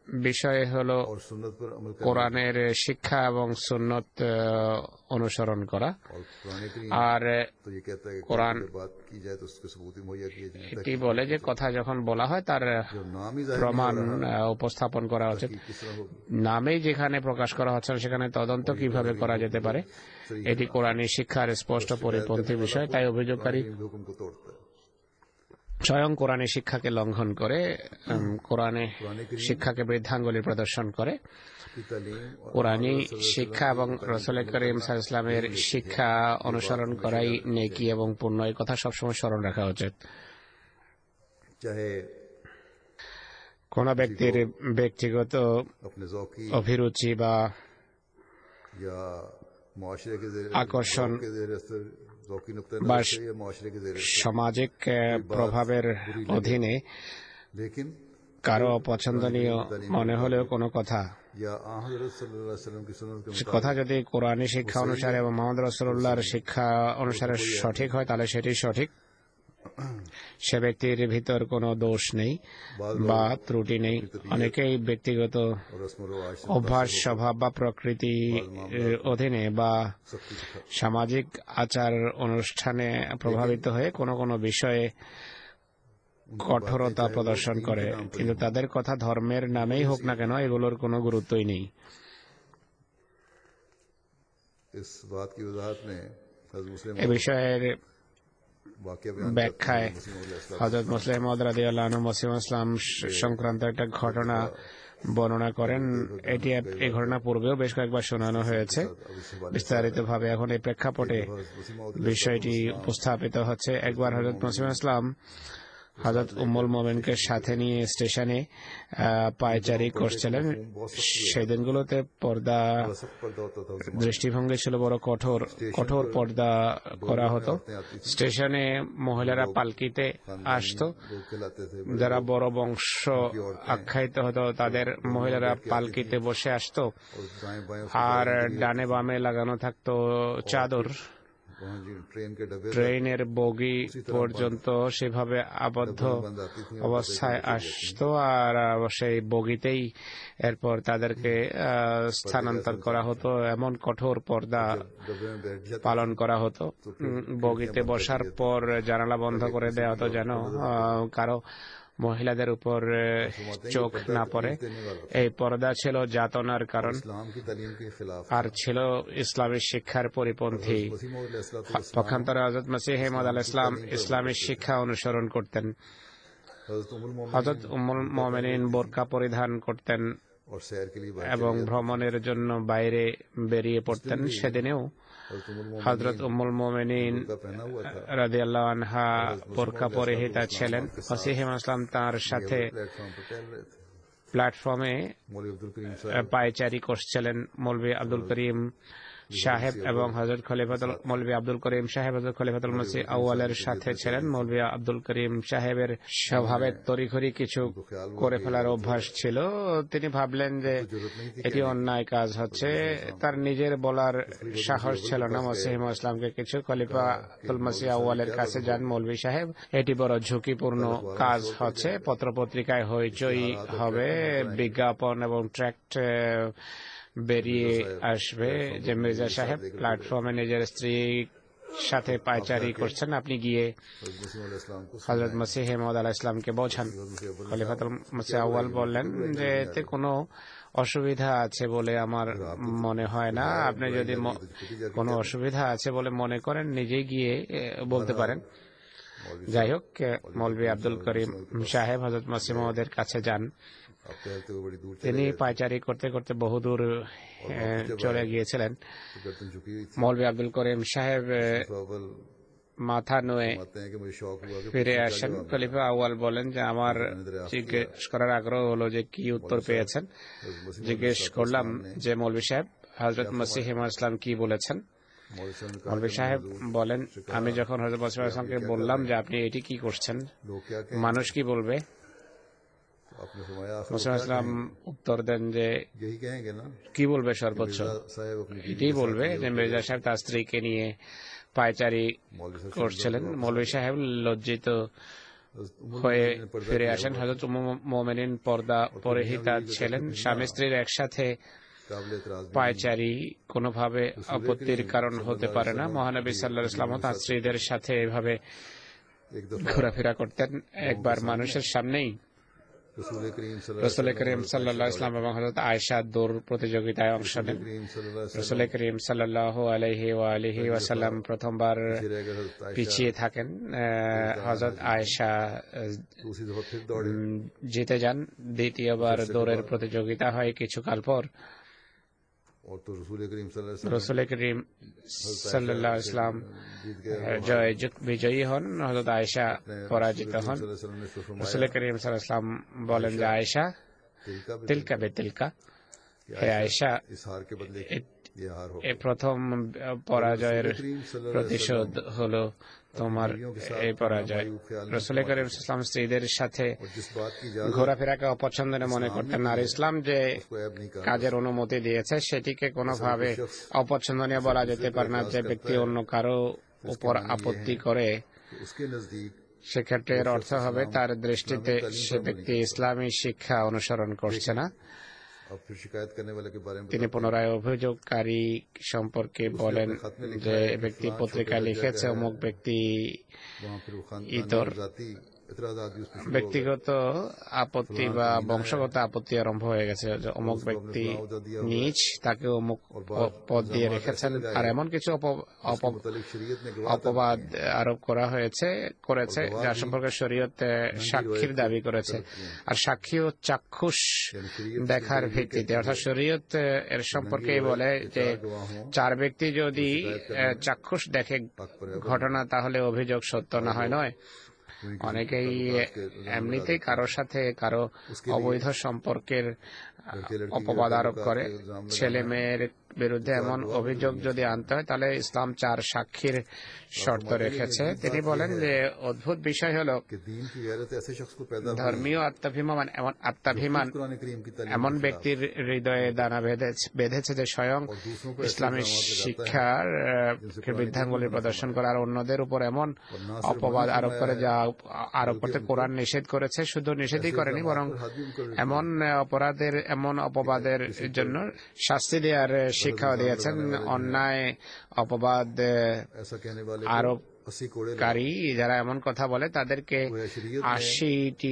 বিষয় হলো और सुन्नत पर अमल करना কোরআনের শিক্ষা এবং সুন্নত অনুসরণ করা। और कुरान करीम আর तो ये कहता है कि कुरान जब बात की जाए तो उसके सबूत मुहैया किए जाए এটি বলে যে কথা যখন বলা হয় তার जो नाम ही जाहिर नहीं প্রমাণ हो रहा উপস্থাপন করা উচিত। कि किस तरह होगी নামেই যেখানে প্রকাশ করা হচ্ছে না, সেখানে তদন্ত কিভাবে করা যেতে পারে, এটি কোরআনী শিক্ষার স্পষ্ট পরিপন্থী বিষয়। তাই অভিযোগকারী कुरान के हुक्म को तोड़ता है। স্বয়ং কোরআনী শিক্ষাকে লঙ্ঘন করে কোরআনে শিক্ষাকে বৃদ্ধাঙ্গুলি প্রদর্শন করে। की तालीम और কোরআনী শিক্ষা এবং রাসূল করিম সাল্লাল্লাহু আলাইহি ওয়াসাল্লামের শিক্ষা অনুসরণ করাই নেকি এবং পুণ্য, এই কথা সবসময় স্মরণ রাখা উচিত। चाहे কোন ব্যক্তির ব্যক্তিগত अपने ज़ौकी অভিরুচি বা या मुआशरे के ज़रिए आकर्षण के ज़रिए से ज़ौकी नुक्ते बस नज़र से या मुआशरे के ज़रिए से সামাজিক প্রভাবের অধীনে लेकिन কারো অপছন্দনীয় মনে হলেও কোনো কথা या आ हज़रत सल्लल्लाहु अलैहि वसल्लम की सुन्नत के সে मुताबिक কথা যদি কোরআনী শিক্ষা অনুসারে এবং মোহাম্মদ রাসূলুল্লাহর শিক্ষা অনুসারে সঠিক হয়, তাহলে সেটি সঠিক। সে ব্যক্তির ভিতর কোনো দোষ নেই বা ত্রুটি নেই। অনেকেই ব্যক্তিগত और रस्म व रिवाज से অভ্যাস, স্বভাব বা প্রকৃতি অধীনে বা सख्ती दिखा সামাজিক আচার অনুষ্ঠানে প্রভাবিত হয়ে কোনো কোনো বিষয়ে কঠোরতা প্রদর্শন করে, কিন্তু তাদের কথা ধর্মের নামেই হোক না কেন, এগুলোর কোনো গুরুত্বই নেই। इस बात की वजाहत में हज़रत मुस्लिम এ বিষয়ের वाक़या बयान ব্যাখ্যায় হযরত মুসলিম মাউদ রাদিয়াল্লাহু আনহু মুসলিম ইসলাম সংক্রান্ত একটা ঘটনা বর্ণনা করেন। এই ঘটনা পূর্বেও বেশ কয়েকবার শোনানো হয়েছে বিস্তারিতভাবে। এখন এই প্রেক্ষাপটে বিষয়টি উপস্থাপিত হচ্ছে। একবার হযরত মুসলিম ইসলাম হযরত উম্মুল মোমেনকে সাথে নিয়ে স্টেশনে পায়চারি করছিলেন। সেই দিনগুলোতে পর্দা पर्दा होता था उस দৃষ্টিভঙ্গি ছিল বড় কঠোর পর্দা করা হতো। স্টেশনে মহিলারা পালকিতে আসতো। लोग खिलाते थे যারা বড় বংশ আখ্যায়িত হতো তাদের মহিলারা পালকিতে বসে আসতো, और दाएं बाएं আর ডানে বামে লাগানো থাকতো চাদর। वहाँ जी ट्रेन के डब्बे ট্রেনের বগি পর্যন্ত সেভাবে আবদ্ধ অবস্থায় আসতো, আর সেই বগিতেই এরপর তাদেরকে স্থানান্তর করা হতো। এমন কঠোর পর্দা डब्बे में बैठ जाते পালন করা হতো। বগিতে বসার পর জানালা বন্ধ করে দেওয়া হতো যেন কারো মহিলাদের উপর চোখ না পড়ে। এই পর্দা ছিল যাতনার কারণ इस्लाम की तालीम के खिलाफ আর ছিল ইসলামী শিক্ষার পরিপন্থী। वसीम अलैहिस्सलाम পক্ষান্তরে হযরত মসিহ মাউদ আলাইহিস সালাম ইসলামী শিক্ষা অনুসরণ করতেন। हज़रत उम्मुल मोमिनीन হযরত উম্মুল মুমিনিন বোরকা পরিধান করতেন और सैर के लिए बाहर এবং ভ্রমণের জন্য বাইরে বেরিয়ে পড়তেন। সেদিনেও हज़रत उम्मुल मोमिनीन হযরত উম্মুল মুমিনিন का पहना हुआ था রাদিয়াল্লাহু আনহা বোরকা পরিহিতা ছিলেন। মসিহ ইসলাম তার সাথে प्लेटफॉर्म पर टहल रहे थे। প্ল্যাটফর্মে मौलवी अब्दुल करीम साहब পায়চারি করছিলেন। মৌলভী আব্দুল করিম সাহেব এবং হযরত খলিফাতুল মৌলভী আব্দুল করিম সাহেব হযরত খলিফাতুল মসিহ আউয়ালের সাথে ছিলেন। মৌলভী আব্দুল করিম সাহেবের স্বভাবের তড়িঘড়ি কিছু করে ফেলার অভ্যাস ছিল। তিনি ভাবলেন যে এটি অন্যায় কাজ হচ্ছে। তার নিজের বলার সাহস ছিল না মসিহ ইসলামকে কিছু। খলিফাতুল মসিহ আউয়ালের কাছে যান, মৌলভী সাহেব এটি বড় ঝুঁকিপূর্ণ কাজ হচ্ছে, পত্রপত্রিকায় হইচই হবে, বিজ্ঞাপন এবং ট্র্যাক্ট বেরিয়ে আসবে যে মির্জা সাহেব প্ল্যাটফর্মে নিজের স্ত্রীর সাথে পায়চারি করছেন, আপনি গিয়ে वसीम अलैहिस्सलाम को হযরত মসিহ মাউদ আলাইহিস সালামকে বোঝান। খলিফাতুল মসিহ আউয়াল বললেন যে এতে কোনো অসুবিধা আছে বলে আমার মনে হয় না। আপনি যদি কোনো অসুবিধা আছে বলে মনে করেন নিজেই গিয়ে বলতে পারেন। যাই হোক, মৌলভী আব্দুল করিম সাহেব হযরত মসিহ মাউদের কাছে যান। आप टहलते हुए बड़ी दूर তিনি পায়চারি করতে করতে বহুদূর চলে গিয়েছিলেন। गर्दन झुकी हुई थी। মৌলভী আব্দুল করিম সাহেব अव्वल মাথা নুয়ে कहते हैं कि मुझे शौक हुआ कि ফিরে আসেন। খলিফা আউয়াল বলেন যে আমার জিজ্ঞেস করার আগ্রহ হলো যে কি উত্তর পেয়েছেন। জিজ্ঞেস করলাম যে মৌলভী সাহেব হযরত মসিহ ইসলাম কি বলেছেন। मौलवी साहब ने कहा মৌলভী সাহেব বলেন, আমি যখন হযরত মসিহ ইসলামকে বললাম যে আপনি এটি কি করছেন, लोग क्या कहें। মানুষ কি বলবে। आपने फरमाया आखिर মসিহ ইসলাম উত্তর দেন যে यही कहेंगे ना কি বলবে সর্বোচ্চ, साहब अपनी এটি বলবে যে মির্জা সাহেব তার স্ত্রীকে নিয়ে পায়চারি मौलवी साहब করছিলেন। মৌলভী সাহেব লজ্জিত হয়ে ফিরে আসেন। হযরত উম্মুল মুমিনিন পর্দা পরিহিতা ছিলেন। স্বামী স্ত্রীর একসাথে काबिल एतराज भी পায়চারি কোনোভাবে আপত্তির কারণ হতে পারে না। মহানবী সাল্লাল্লাহু আলাইহি ওয়াসাল্লাম তার স্ত্রীদের সাথে এভাবে एक दफा ঘোরাফেরা করতেন। একবার মানুষের সামনেই रसूल करीम রসুল করিম সাল্লাল্লাহু আলাইহি ওয়াসাল্লাম এবং হযরত আয়েশা দৌড় প্রতিযোগিতায় অংশ নেন। करीम सल्लल्लाहु अलैहि রসুল করিম সাল্লাল্লাহু আলাইহি ওয়া আলিহি ওয়াসাল্লাম প্রথমবার পিছিয়ে থাকেন। হযরত আয়েশা दूसरी दफा फिर दौड़े জিতে যান। দ্বিতীয়বার দৌড়ের প্রতিযোগিতা হয় কিছুকাল পর। और तो रसूल करीम सल्लल्लाहु अलैहि রসুল করিম সাল্লাল্লাহু আলাইহি ওয়াসাল্লাম वसल्लम जीत गए। বিজয়ী হন, হযরত আয়েশা পরাজিত হন। सल्लल्लाहु अलैहि वसल्लम ने उसको फरमाया, রসুল করিম সাল্লাল্লাহু আলাইহি ওয়াসাল্লাম বলেন যে আয়েশা तिलका भी তিলকা বে তিলকা, হে আয়েশা इस हार के बदले ये हार हो এই প্রথম পরাজয়ের প্রতিশোধ হলো তোমার এই পরাজয়। রসুল করিম সাল্লাল্লাহু আলাইহি ওয়াসাল্লাম স্ত্রীদের সাথে और जिस बात की इजाजत ঘোরাফেরাকে অপছন্দনীয় মনে করতেন না। আর ইসলাম যে उसको ऐब नहीं कहा। কাজের অনুমতি দিয়েছে সেটিকে কোনোভাবে অপছন্দনীয় বলা যেতে পারে না। যে ব্যক্তি অন্য কারো উপর আপত্তি করে तो उसके नजदीक সেক্ষেত্রে এর অর্থ হবে তার দৃষ্টিতে সে ব্যক্তি ইসলামী শিক্ষা অনুসরণ করছে না। अब फिर शिकायत करने वाले के बारे में তিনি পুনরায় অভিযোগকারী সম্পর্কে বলেন যে ব্যক্তি পত্রিকায় লিখেছে অমুক ব্যক্তি वहाँ फिर वो इतर खानदानी जाती इतराज़ात भी उसमें शुरू हो गए। ব্যক্তিগত আপত্তি বা বংশগত আপত্তি আরম্ভ হয়ে গেছে। যে অমুক ব্যক্তি নিজ তাকে অমুক পদ দিয়ে রেখেছেন। আর এমন কিছু उसके मुतालिक शरीयत ने गवाह অপবাদ আরোপ করা করেছে যার সম্পর্কে শরীয়ত সাক্ষীর দাবি করেছে। আর সাক্ষী ও চাক্ষুষ দেখার ভিত্তিতে, অর্থাৎ শরীয়ত এর সম্পর্কে বলে যে চার ব্যক্তি যদি চাক্ষুষ দেখে ঘটনা তাহলে অভিযোগ সত্য না হয় নয়। অনেকেই এমনিতেই কারোর সাথে কারো অবৈধ সম্পর্কের অপবাদ আরোপ করে। ছেলে মেয়ের বিরুদ্ধে এমন অভিযোগ যদি আনতে হয় তাহলে ইসলাম চার সাক্ষীর শর্ত রেখেছে। তিনি বলেন যে অদ্ভুত বিষয় হলো कि दीन की गैरत ऐसे शख्स को पैदा ধর্মীয় আত্মাভিমান कुरान करीम की तालीम এমন ব্যক্তির হৃদয়ে দানা বেঁধেছে যে স্বয়ং ইসলামী শিক্ষার বৃদ্ধাঙ্গুলি প্রদর্শন করে আর অন্যদের উপর এমন অপবাদ আরোপ করে যা আরোপ করতে কোরআন নিষেধ করেছে। শুধু নিষেধই করেনি বরং এমন অপরাধের এমন অপবাদের জন্য শাস্তি দেওয়ার শিক্ষাও দিয়েছেন। অন্যায় অপবাদ ऐसा कहने वाले আরোপ 80 कोड़े কারী যারা এমন কথা বলে তাদেরকে 80টি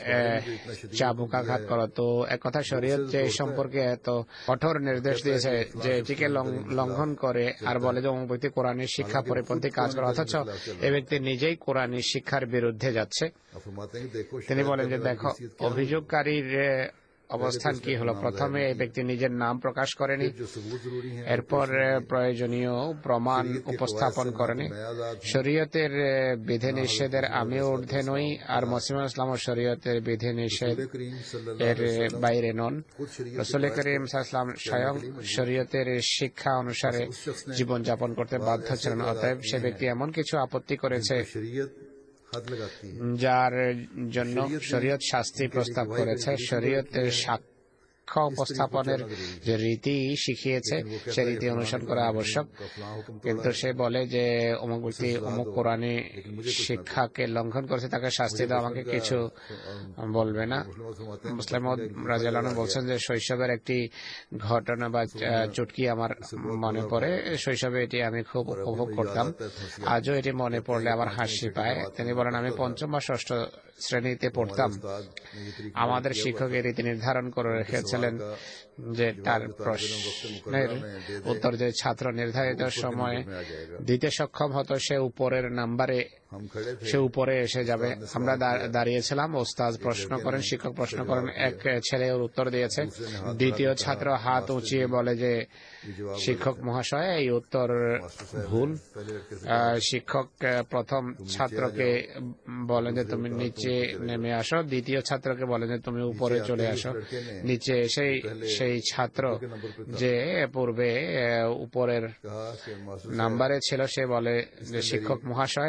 চাবুকাঘাত করতো। এক কথা শরীয়ত যে সম্পর্কে এত কঠোর নির্দেশ দিয়েছে যে এটিকে লঙ্ঘন করে আর বলে যে অমুক ব্যক্তি কোরআনের শিক্ষা পরিপন্থী কাজ করে, অথচ এ ব্যক্তি নিজেই কোরআনের শিক্ষার বিরুদ্ধে যাচ্ছে। आप फरमाते हैं कि देखो তিনি বলেন যে দেখো অভিযোগকারীর অবস্থান কি হলো। প্রথমে এই ব্যক্তি নিজের নাম প্রকাশ করেনি, जो सबूत जरूरी है এরপর প্রয়োজনীয় প্রমাণ উপস্থাপন করেনি। শরীয়তের বিধিনিষেধের আমি ঊর্ধ্বে নই আর মুসলিম ইসলাম ও শরীয়তের বিধিনিষেধ करीम এর सल्लल्लाहु বাইরে নন। खुद शरीयत রসুল করিম সাল্লাল্লাহু আলাইহি ওয়াসাল্লাম স্বয়ং শরীয়তের শিক্ষা অনুসারে জীবনযাপন করতে বাধ্য ছিলেন। অতএব সে ব্যক্তি এমন কিছু আপত্তি করেছে शरीयत हद लगाती है। যার জন্য শরীয়ত শাস্তি প্রস্তাব করেছে। শরীয়তের সাক্ষ্য উপস্থাপনের যে রীতি শিখিয়েছে সে রীতি অনুসরণ করা আবশ্যক। কিন্তু সে বলে যে অমুক ব্যক্তি অমুক কোরআনে শিক্ষাকে লঙ্ঘন করেছে, তাকে শাস্তি দাও, আমাকে কিছু বলবে না। মুসলিম রাদিয়াল্লাহু আনহু বলছেন যে শৈশবের একটি ঘটনা বা চুটকি আমার মনে পড়ে। শৈশবে এটি আমি খুব উপভোগ করতাম, আজও এটি মনে পড়লে আমার হাসি পায়। তিনি বলেন আমি পঞ্চম বা ষষ্ঠ শ্রেণীতে পড়তাম। আমাদের শিক্ষক এই রীতি নির্ধারণ করে রেখেছিলেন যে তার প্রশ্নের উত্তর যে ছাত্র নির্ধারিত সময়ে দিতে সক্ষম হতো সে উপরের নাম্বারে हम खड़े थे, সে উপরে এসে যাবে। আমরা দাঁড়িয়েছিলাম, ওস্তাদ প্রশ্ন করেন, শিক্ষক প্রশ্ন করেন, এক ছেলে ওর উত্তর দিয়েছে। দ্বিতীয় ছাত্র হাত উঁচিয়ে বলে যে শিক্ষক মহাশয় এই উত্তর ভুল। पहले लड़के से শিক্ষক প্রথম ছাত্রকে বলেন যে তুমি নিচে নেমে আসো, দ্বিতীয় ছাত্রকে বলেন যে তুমি উপরে চলে আসো। নিচে এসে সেই ছাত্র যে পূর্বে উপরের कहा कि मास्टर নাম্বারে ছিল সে বলে যে শিক্ষক মহাশয় गलती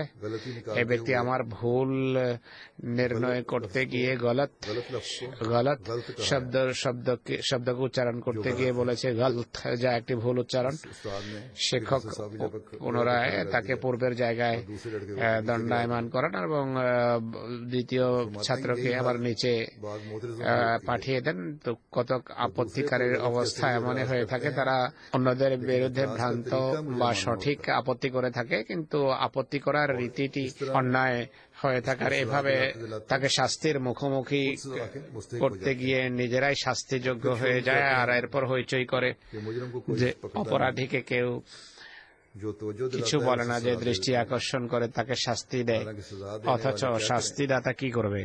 এই ব্যক্তি আমার ভুল নির্ণয় করতে গিয়ে গলত শব্দকে উচ্চারণ করতে গিয়ে বলেছে গলত, যা একটি ভুল উচ্চারণ। শিক্ষক পুনরায় তাকে পূর্বের জায়গায় দণ্ডায়মান করেন এবং দ্বিতীয় ছাত্রকে আবার নিচে পাঠিয়ে দেন। তো কতক আপত্তিকারীর অবস্থা এমনই হয়ে থাকে, তারা অন্যদের বিরুদ্ধে ভ্রান্ত বা সঠিক আপত্তি করে থাকে, কিন্তু আপত্তি করার রীতিটি অন্যায় হয়ে থাকার এভাবে তাকে শাস্তির মুখোমুখি করতে গিয়ে নিজেরাই শাস্তিযোগ্য হয়ে যায় আর এরপর হইচই করে যে অপরাধীকে কেউ কিছু বলে না, যে দৃষ্টি আকর্ষণ করে তাকে শাস্তি দেয়, অথচ শাস্তিদাতা কি করবে?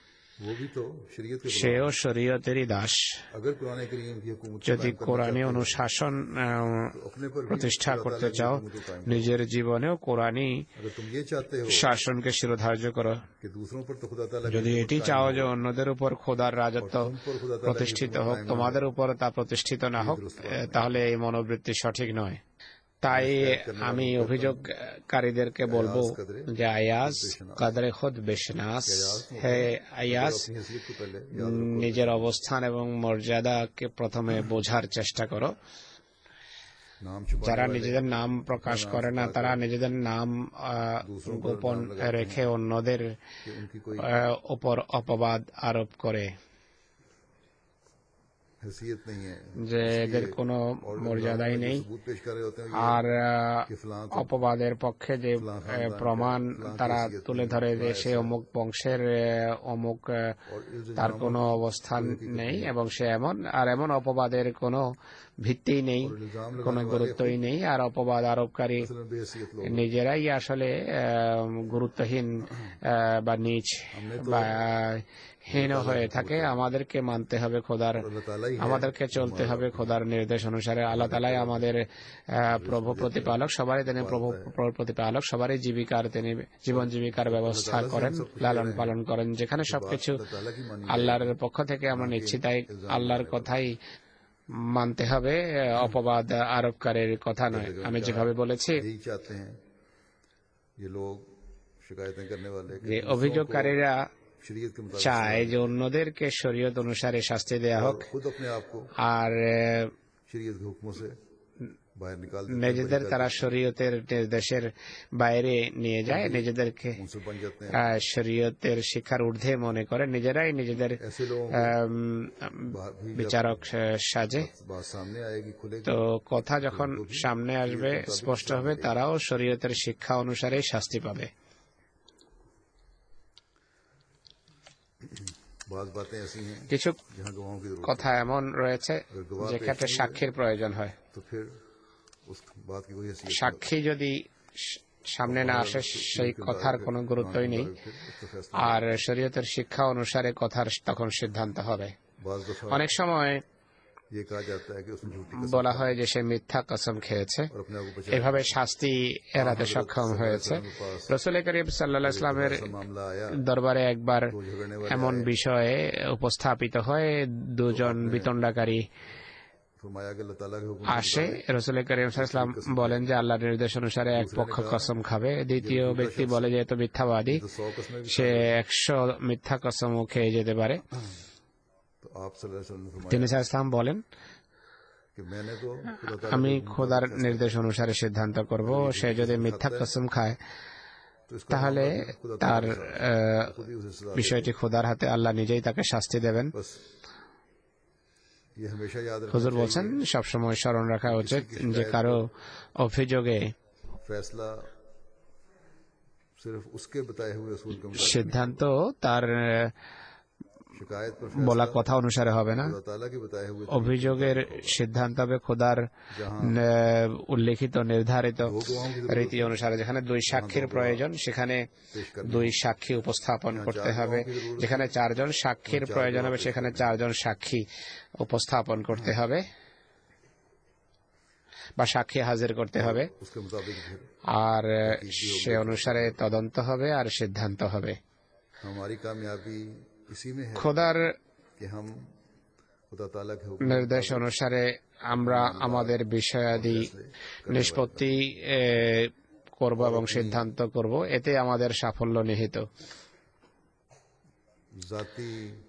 সেও শরীয়তেরই দাস। যদি কোরআনে অনুশাসন প্রতিষ্ঠা করতে চাও, নিজের জীবনেও কোরআনই শাসনকে শিরোধার্য করো। যদি এটি চাও যে অন্যদের উপর খোদার রাজত্ব প্রতিষ্ঠিত হোক, তোমাদের উপর তা প্রতিষ্ঠিত না হোক, তাহলে এই মনোবৃত্তি সঠিক নয়। তাই আমি অভিযোগকারীদেরকে বলবো যে আয়াজ কাদরে খুদ বেশনাস, হে আয়াজ, নিজের অবস্থান এবং মর্যাদাকে প্রথমে বোঝার চেষ্টা করো। যারা নিজেদের নাম প্রকাশ করে না, তারা নিজেদের নাম গোপন রেখে অন্যদের উপর অপবাদ আরোপ করে যে এদের কোনো মর্যাদাই নেই। আর অপবাদের পক্ষে যে প্রমাণ তারা তুলে ধরে যে সে অমুক বংশের অমুক, তার কোনো অবস্থান নেই এবং সে এমন অপবাদের কোনো ভিত্তি নেই, কোনো গুরুত্বই নেই। আর অপবাদ আরোপকারী নিজেরাই আসলে গুরুত্বহীন বা নীচ বা হীন হয়ে থাকে। আমাদেরকে মানতে হবে খোদার, আমাদেরকে চলতে হবে খোদার নির্দেশ অনুসারে। আল্লাহ তাআলাই আমাদের প্রভু প্রতিপালক, সবারই তিনি প্রভু প্রতিপালক, সবারই জীবিকার তিনি জীবন জীবিকার ব্যবস্থা করেন, লালন পালন করেন। যেখানে সবকিছু আল্লাহর পক্ষ থেকে আমরা নিচ্ছি, তাই আল্লাহর কথাই মানতে হবে, অপবাদ আরোপকারীর কথা নয়। আমি যেভাবে বলেছি যে অভিযোগকারীরা চায় যে অন্যদেরকে শরীয়ত অনুসারে শাস্তি দেয়া হোক আর নিজেদের তারা শরীয়তের নির্দেশের বাইরে নিয়ে যায়, নিজেদেরকে শরীয়তের শিক্ষার ঊর্ধ্বে মনে করে, নিজেরাই নিজেদের বিচারক সাজে। তো কথা যখন সামনে আসবে, স্পষ্ট হবে, তারাও শরীয়তের শিক্ষা অনুসারে শাস্তি পাবে। কিছু কথা এমন রয়েছে যে ক্ষেত্রে সাক্ষীর প্রয়োজন হয়। সাক্ষী যদি সামনে না আসে, সেই কথার কোনো গুরুত্বই নেই, আর শরীয়তের শিক্ষা অনুসারে কথার তখন সিদ্ধান্ত হবে। অনেক সময় বলা হয় যে সে মিথ্যা কসম খেয়েছে, এভাবে শাস্তি এড়াতে সক্ষম হয়েছে। রাসূল করিম সাল্লাল্লাহু আলাইহি ওয়াসাল্লামের দরবারে একবার এমন বিষয়ে উপস্থাপিত হয়, দুজন বিতণ্ডাকারী আসে। রাসূল করিম সাল্লাল্লাহু আলাইহি ওয়াসাল্লাম বলেন যে আল্লাহর নির্দেশ অনুসারে এক পক্ষ কসম খাবে। দ্বিতীয় ব্যক্তি বলে যে এত মিথ্যাবাদী, সে 100 মিথ্যা কসমও খেয়ে যেতে পারে। তিনি সাল্লাল্লাহু বলেন, আমি খোদার নির্দেশ অনুসারে সিদ্ধান্ত করব। সে যদি মিথ্যা কসম খায়, তাহলে তার বিষয়টি খোদার হাতে, আল্লাহ নিজেই তাকে শাস্তি দেবেন। হুজুর বলছেন সবসময় স্মরণ রাখা উচিত যে কারো অভিযোগে সিদ্ধান্ত তার বলা কথা অনুসারে হবে না, অভিযোগের সিদ্ধান্ত হবে খোদার উল্লেখিত নির্ধারিত রীতি অনুসারে। যেখানে 2 সাক্ষীর প্রয়োজন, সেখানে 2 সাক্ষী উপস্থাপন করতে হবে। যেখানে 4 জন সাক্ষীর প্রয়োজন হবে, সেখানে 4 জন সাক্ষী উপস্থাপন করতে হবে বা সাক্ষী হাজির করতে হবে, আর সে অনুসারে তদন্ত হবে আর সিদ্ধান্ত হবে। খোদার নির্দেশ অনুসারে আমরা আমাদের বিষয়াদি নিষ্পত্তি করব এবং সিদ্ধান্ত করব, এতে আমাদের সাফল্য নিহিত। जाती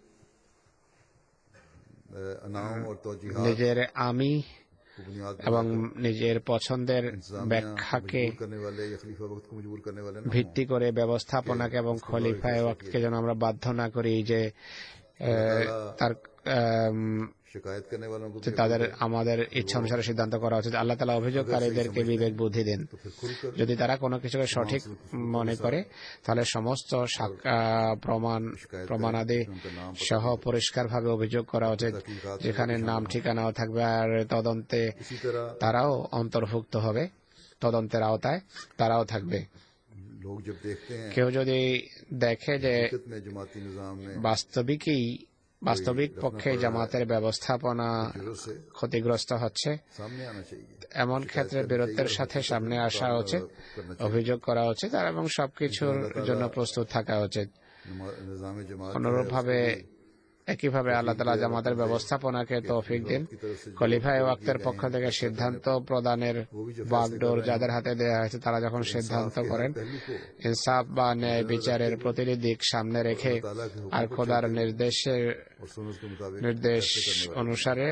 अनाम और तौजीहात নিজের আমি को बुनियाद এবং बनाकर নিজের পছন্দের इंतजामिया ব্যাখ্যাকে मजबूर करने वाले या खलीफा वक्त को मजबूर करने वाले ना हों। ভিত্তি করে ব্যবস্থাপনাকে এবং খলিফায়ে ওয়াক্তকে যেন আমরা বাধ্য না করি যে তার शिकायत करने वालों को যে তাদের আমাদের ইচ্ছা অনুসারে সিদ্ধান্ত করা উচিত। আল্লাহ তাআলা অভিযোগকারীদেরকে বিবেক বুদ্ধি দেন। तो फिर खुलकर যদি তারা কোনো কিছুকে সঠিক মনে করে তাহলে সমস্ত প্রমাণাদি সহ পরিষ্কারভাবে অভিযোগ করা উচিত, যেখানে নাম ঠিকানাও থাকবে আর তদন্তে इसी तरह তারাও অন্তর্ভুক্ত হবে, তদন্তের আওতায় তারাও থাকবে। लोग जब देखते हैं কেউ যদি দেখে যে हकीकत में जमाती निजाम में বাস্তবিক পক্ষে জামাতের ব্যবস্থাপনা जरूरत से ক্ষতিগ্রস্ত হচ্ছে, सामने आना चाहिए, এমন ক্ষেত্রে বীরত্বের সাথে সামনে আসা উচিত, অভিযোগ করা উচিত আর এবং সবকিছুর জন্য প্রস্তুত থাকা উচিত। निजाम जमात অনুরূপভাবে একইভাবে আল্লাহ তাআলা জামাতের ব্যবস্থাপনাকে তৌফিক দিন। খলিফায়ে ওয়াক্তের পক্ষ থেকে সিদ্ধান্ত প্রদানের বাগডোর যাদের হাতে দেওয়া হয়েছে, তারা যখন সিদ্ধান্ত করেন ইনসাফ বা ন্যায় বিচারের প্রতিটি দিক সামনে রেখে আর খোদার নির্দেশ और सुन्नत के मुताबिक অনুসারে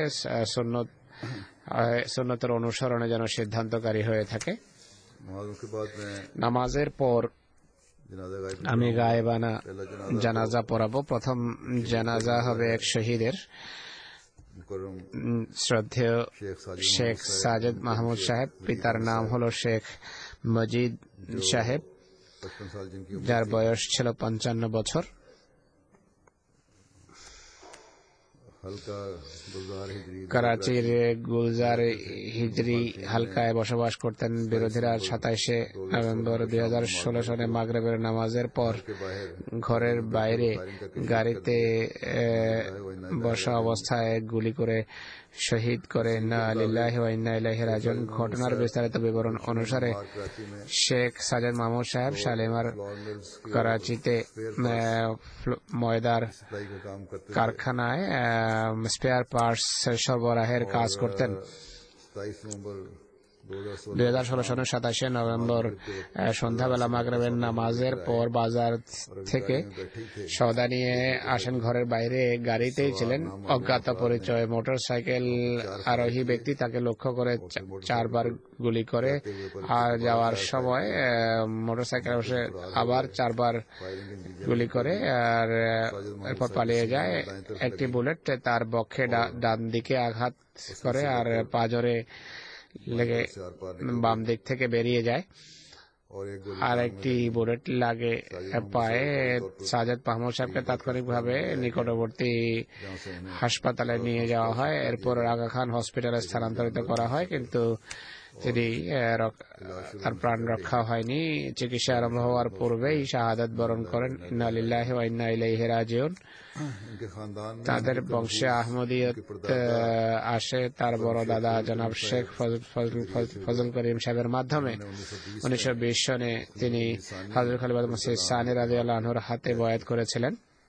সুন্নতের অনুসরণে যেন সিদ্ধান্তকারী হয়ে থাকে। नमाजों के बाद में নামাজের পর जनाजा गायब আমি গায়েবানা पहला जनाजा জানাজা পড়াবো। প্রথম জানাজা হবে এক শহীদের, मुकर्रम শ্রদ্ধেয় শেখ সাজেদ মাহমুদ সাহেব। পিতার নাম হলো শেখ মজিদ সাহেব, 55 साल जिनकी যার বয়স ছিল 55 বছর। हल्का गुलजार हिजरी করাচির গুলজার হিজরি হালকায় বসবাস করতেন। বিরোধীরা 27 নভেম্বর 2016 সনে মাগরিবের নামাজের পর के बाहर ঘরের বাইরে গাড়িতে বসা অবস্থায় গুলি করে শহীদ করে। ইন্না লিল্লাহি ওয়া ইন্না ইলাইহি রাজিউন। ঘটনার বিস্তারিত বিবরণ অনুসারে कराची में শেখ সাজেদ মাহমুদ সাহেব শালিমার फ्लावर मिल्स की করাচিতে ময়দার सप्लाई का काम करते কারখানায় স্পেয়ার পার্টস সরবরাহের কাজ করতেন। 27 नवंबर 2016 2016 সনের 27 নভেম্বর সন্ধ্যাবেলা মাগরিবের নামাজের পর বাজার থেকে সওদা নিয়ে আসেন। ঘরের বাইরে গাড়িতেই ছিলেন। অজ্ঞাত পরিচয় মোটরসাইকেল আরোহী ব্যক্তি তাকে লক্ষ্য করে 4 বার গুলি করে আর যাওয়ার সময় মোটরসাইকেলে বসে আবার 4 বার গুলি করে আর এরপর পালিয়ে যায়। একটি বুলেট তার বক্ষে ডান দিকে আঘাত করে আর পাঁজরে লেগে বাম দিক থেকে বেরিয়ে যায়। और एक गोली আর একটি বুলেট লাগে পায়ে। সাজেদ মাহমুদ সাহেবকে তাৎক্ষণিকভাবে নিকটবর্তী जहां से उन्हें হাসপাতালে নিয়ে যাওয়া হয়। এরপর আগা খান হসপিটালে স্থানান্তরিত করা হয়, কিন্তু তিনি তার প্রাণ রক্ষা হয়নি। চিকিৎসা আরম্ভ হওয়ার পূর্বেই শাহাদাত বরণ করেন। ইন্না লিল্লাহি ওয়া ইন্না ইলাইহি রাজিউন। इनके खानदान में তাদের বংশে আহমদিয়ত আসে তার বড় দাদা জনাব শেখ ফজল করিম সাহেবের মাধ্যমে। 1920 সনে তিনি হযরত খলিফা মসিহ সানি রাদিয়াল্লাহু আনহুর হাতে বয়াত করেছিলেন।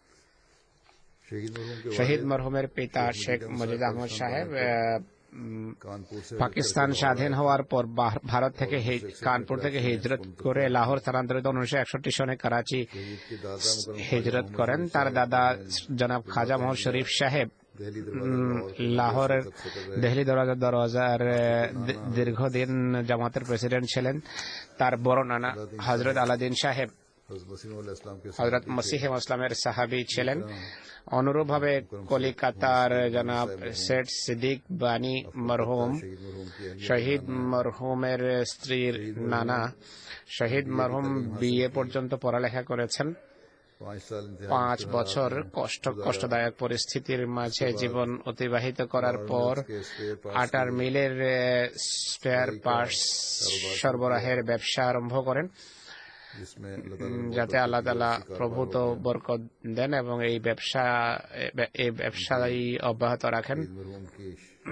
शहीद मरहूम के শহীদ মরহুমের পিতা শেখ মজিদ আহমদ সাহেব कानपुर से পাকিস্তান স্বাধীন হওয়ার পর ভারত থেকে কানপুর থেকে হিজরত করে লাহোর স্থানান্তরিত। 1961 সনে করাচি शहीद के दादा मुकर्रम হিজরত করেন। তার দাদা জনাব খাজা মোহাম্মদ শরীফ সাহেব दिल्ली दरबार লাহোরের দেহলি দরওয়াজার দীর্ঘদিন জামাতের প্রেসিডেন্ট ছিলেন। তার বড় নানা হযরত আলাদিন সাহেব हज़रत मसीह इस्लाम के হযরত মসিহ ইসলামের সাহাবী ছিলেন। অনুরূপভাবে কলিকাতার জনাব শেঠ সিদ্দিক বানী মরহুম शहीद मरहूम की अहमियत শহীদ মরহুমের স্ত্রীর নানা। শহীদ মরহুম বিএ পর্যন্ত পড়ালেখা করেছেন। 5 साल इंतहा 5 বছর কষ্টদায়ক পরিস্থিতির মাঝে জীবন অতিবাহিত করার পর আটার মিলের স্পেয়ার পার্টস সরবরাহের ব্যবসা আরম্ভ করেন, जिसमें अल्लाह ताला যাতে আল্লাহ তাআলা প্রভূত বরকত দেন এবং এই ব্যবসায় অব্যাহত রাখেন। शहीद मरहूम की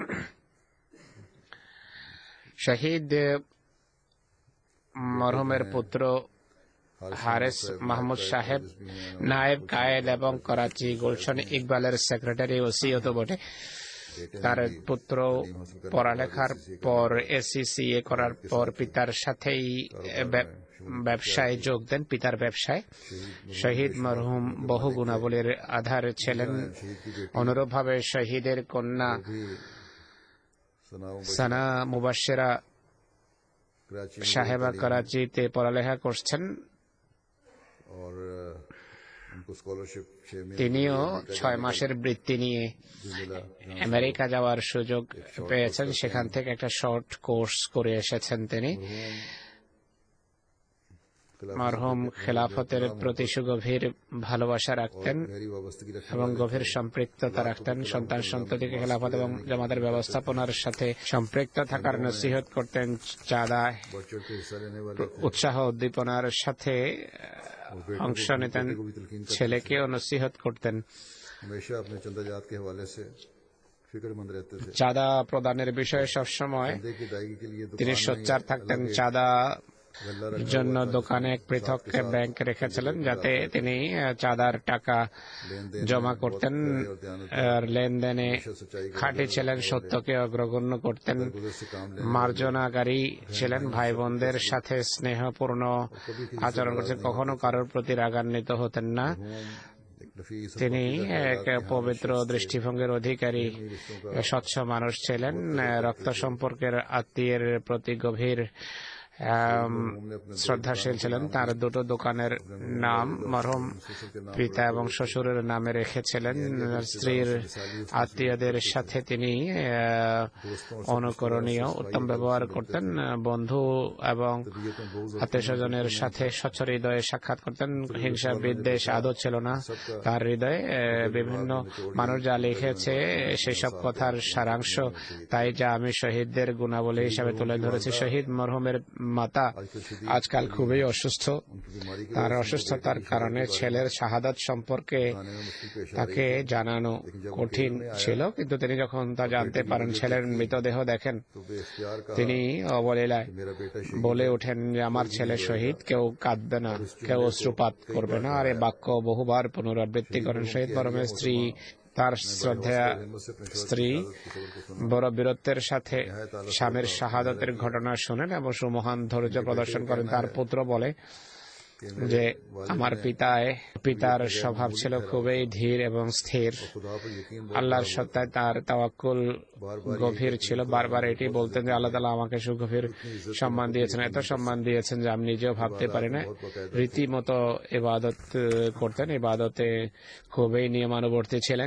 শহীদ মরহুমের পুত্র হারেস মাহমুদ সাহেব নায়েব কায়েদ এবং করাচি গুলশন ইকবালের সেক্রেটারি ওসিয়ত বটে। তার পুত্র পড়ালেখার পর এসসিসিএ করার পর পিতার সাথেই ব্যবসায় যোগ দেন, পিতার ব্যবসায়। শহীদ মরহুম বহু গুণাবলীর আধারে ছিলেন। অনুরূপভাবে শহীদের কন্যা সানা মুবাশশিরা সাহেবা করাচিতে পড়ালেখা করছেন। তিনিও 6 মাসের বৃত্তি নিয়ে আমেরিকা যাওয়ার সুযোগ পেয়েছেন। সেখান থেকে একটা শর্ট কোর্স করে এসেছেন তিনি। মরহুম খেলাফতের প্রতি সুগভীর ভালোবাসা রাখতেন এবং গভীর সম্পৃক্ততা রাখতেন। সন্তান সন্ততিকে খেলাফত এবং জামাতের ব্যবস্থাপনার সাথে সম্পৃক্ত থাকার নসিহত করতেন। চাঁদা উৎসাহ উদ্দীপনার সাথে অংশ নিতেন। ছেলেকেও নসিহত করতেন। চাঁদা প্রদানের বিষয়ে সবসময় তিনি সোচ্চার থাকতেন। চাঁদা জন্য দোকানে এক পৃথক ব্যাংক রেখেছিলেন, যাতে তিনি চাঁদার টাকা জমা করতেন। লেনদেনে খাঁটি ছিলেন, সত্যকে অগ্রগণ্য করতেন, মার্জনাকারী ছিলেন, ভাই বোনদের সাথে স্নেহপূর্ণ আচরণ করতেন, কখনো কারোর প্রতি রাগান্বিত হতেন না। তিনি এক পবিত্র দৃষ্টিভঙ্গির অধিকারী, স্বচ্ছ মানুষ ছিলেন। রক্ত সম্পর্কের আত্মীয়ের প্রতি গভীর শ্রদ্ধাশীল ছিলেন। তার দুটো দোকানের নাম মরহুম পিতা এবং শ্বশুরের নামে রেখেছিলেন। স্ত্রীর আত্মীয়দের সাথে তিনি অনুকরণীয় উত্তম ব্যবহার করতেন। বন্ধু এবং আত্মীয় স্বজনের সাথে স্বচ্ছ হৃদয়ে সাক্ষাৎ করতেন। হিংসা বিদ্বেষ আদৌ ছিল না তার হৃদয়ে। বিভিন্ন মানুষ যা লিখেছে সেসব কথার সারাংশ তাই, যা আমি শহীদদের গুণাবলী হিসাবে তুলে ধরেছি। শহীদ মরহুমের মাতা আজকাল খুবই অসুস্থ। তার অসুস্থতার কারণে ছেলের শাহাদাত সম্পর্কে তাকে জানানো কঠিন ছিল, কিন্তু তিনি যখন তা জানতে পারেন, ছেলের মৃতদেহ দেখেন, তিনি অবলীলায় বলে ওঠেন যে আমার ছেলে শহীদ, কেউ কাঁদবে না, কেউ অশ্রুপাত করবে না। আর এ বাক্য বহুবার পুনরাবৃত্তি করেন। শহীদ মরহুমের স্ত্রী, তার শ্রদ্ধেয়া স্ত্রী বড় বীরত্বের সাথে স্বামীর শাহাদাতের ঘটনা শোনেন এবং সুমহান ধৈর্য প্রদর্শন করেন। তার পুত্র বলে যে আমার পিতার স্বভাব ছিল খুবই ধীর এবং স্থির। আল্লাহর সত্তায় তার তাওয়াক্কুল গভীর ছিল। বারবার এটি বলতেন যে আল্লাহ তাআলা আমাকে সুগভীর সম্মান দিয়েছেন, এত সম্মান দিয়েছেন যে আমি নিজেও ভাবতে পারি না। রীতিমতো ইবাদত করতেন, ইবাদতে খুবই নিয়মানুবর্তী ছিলেন।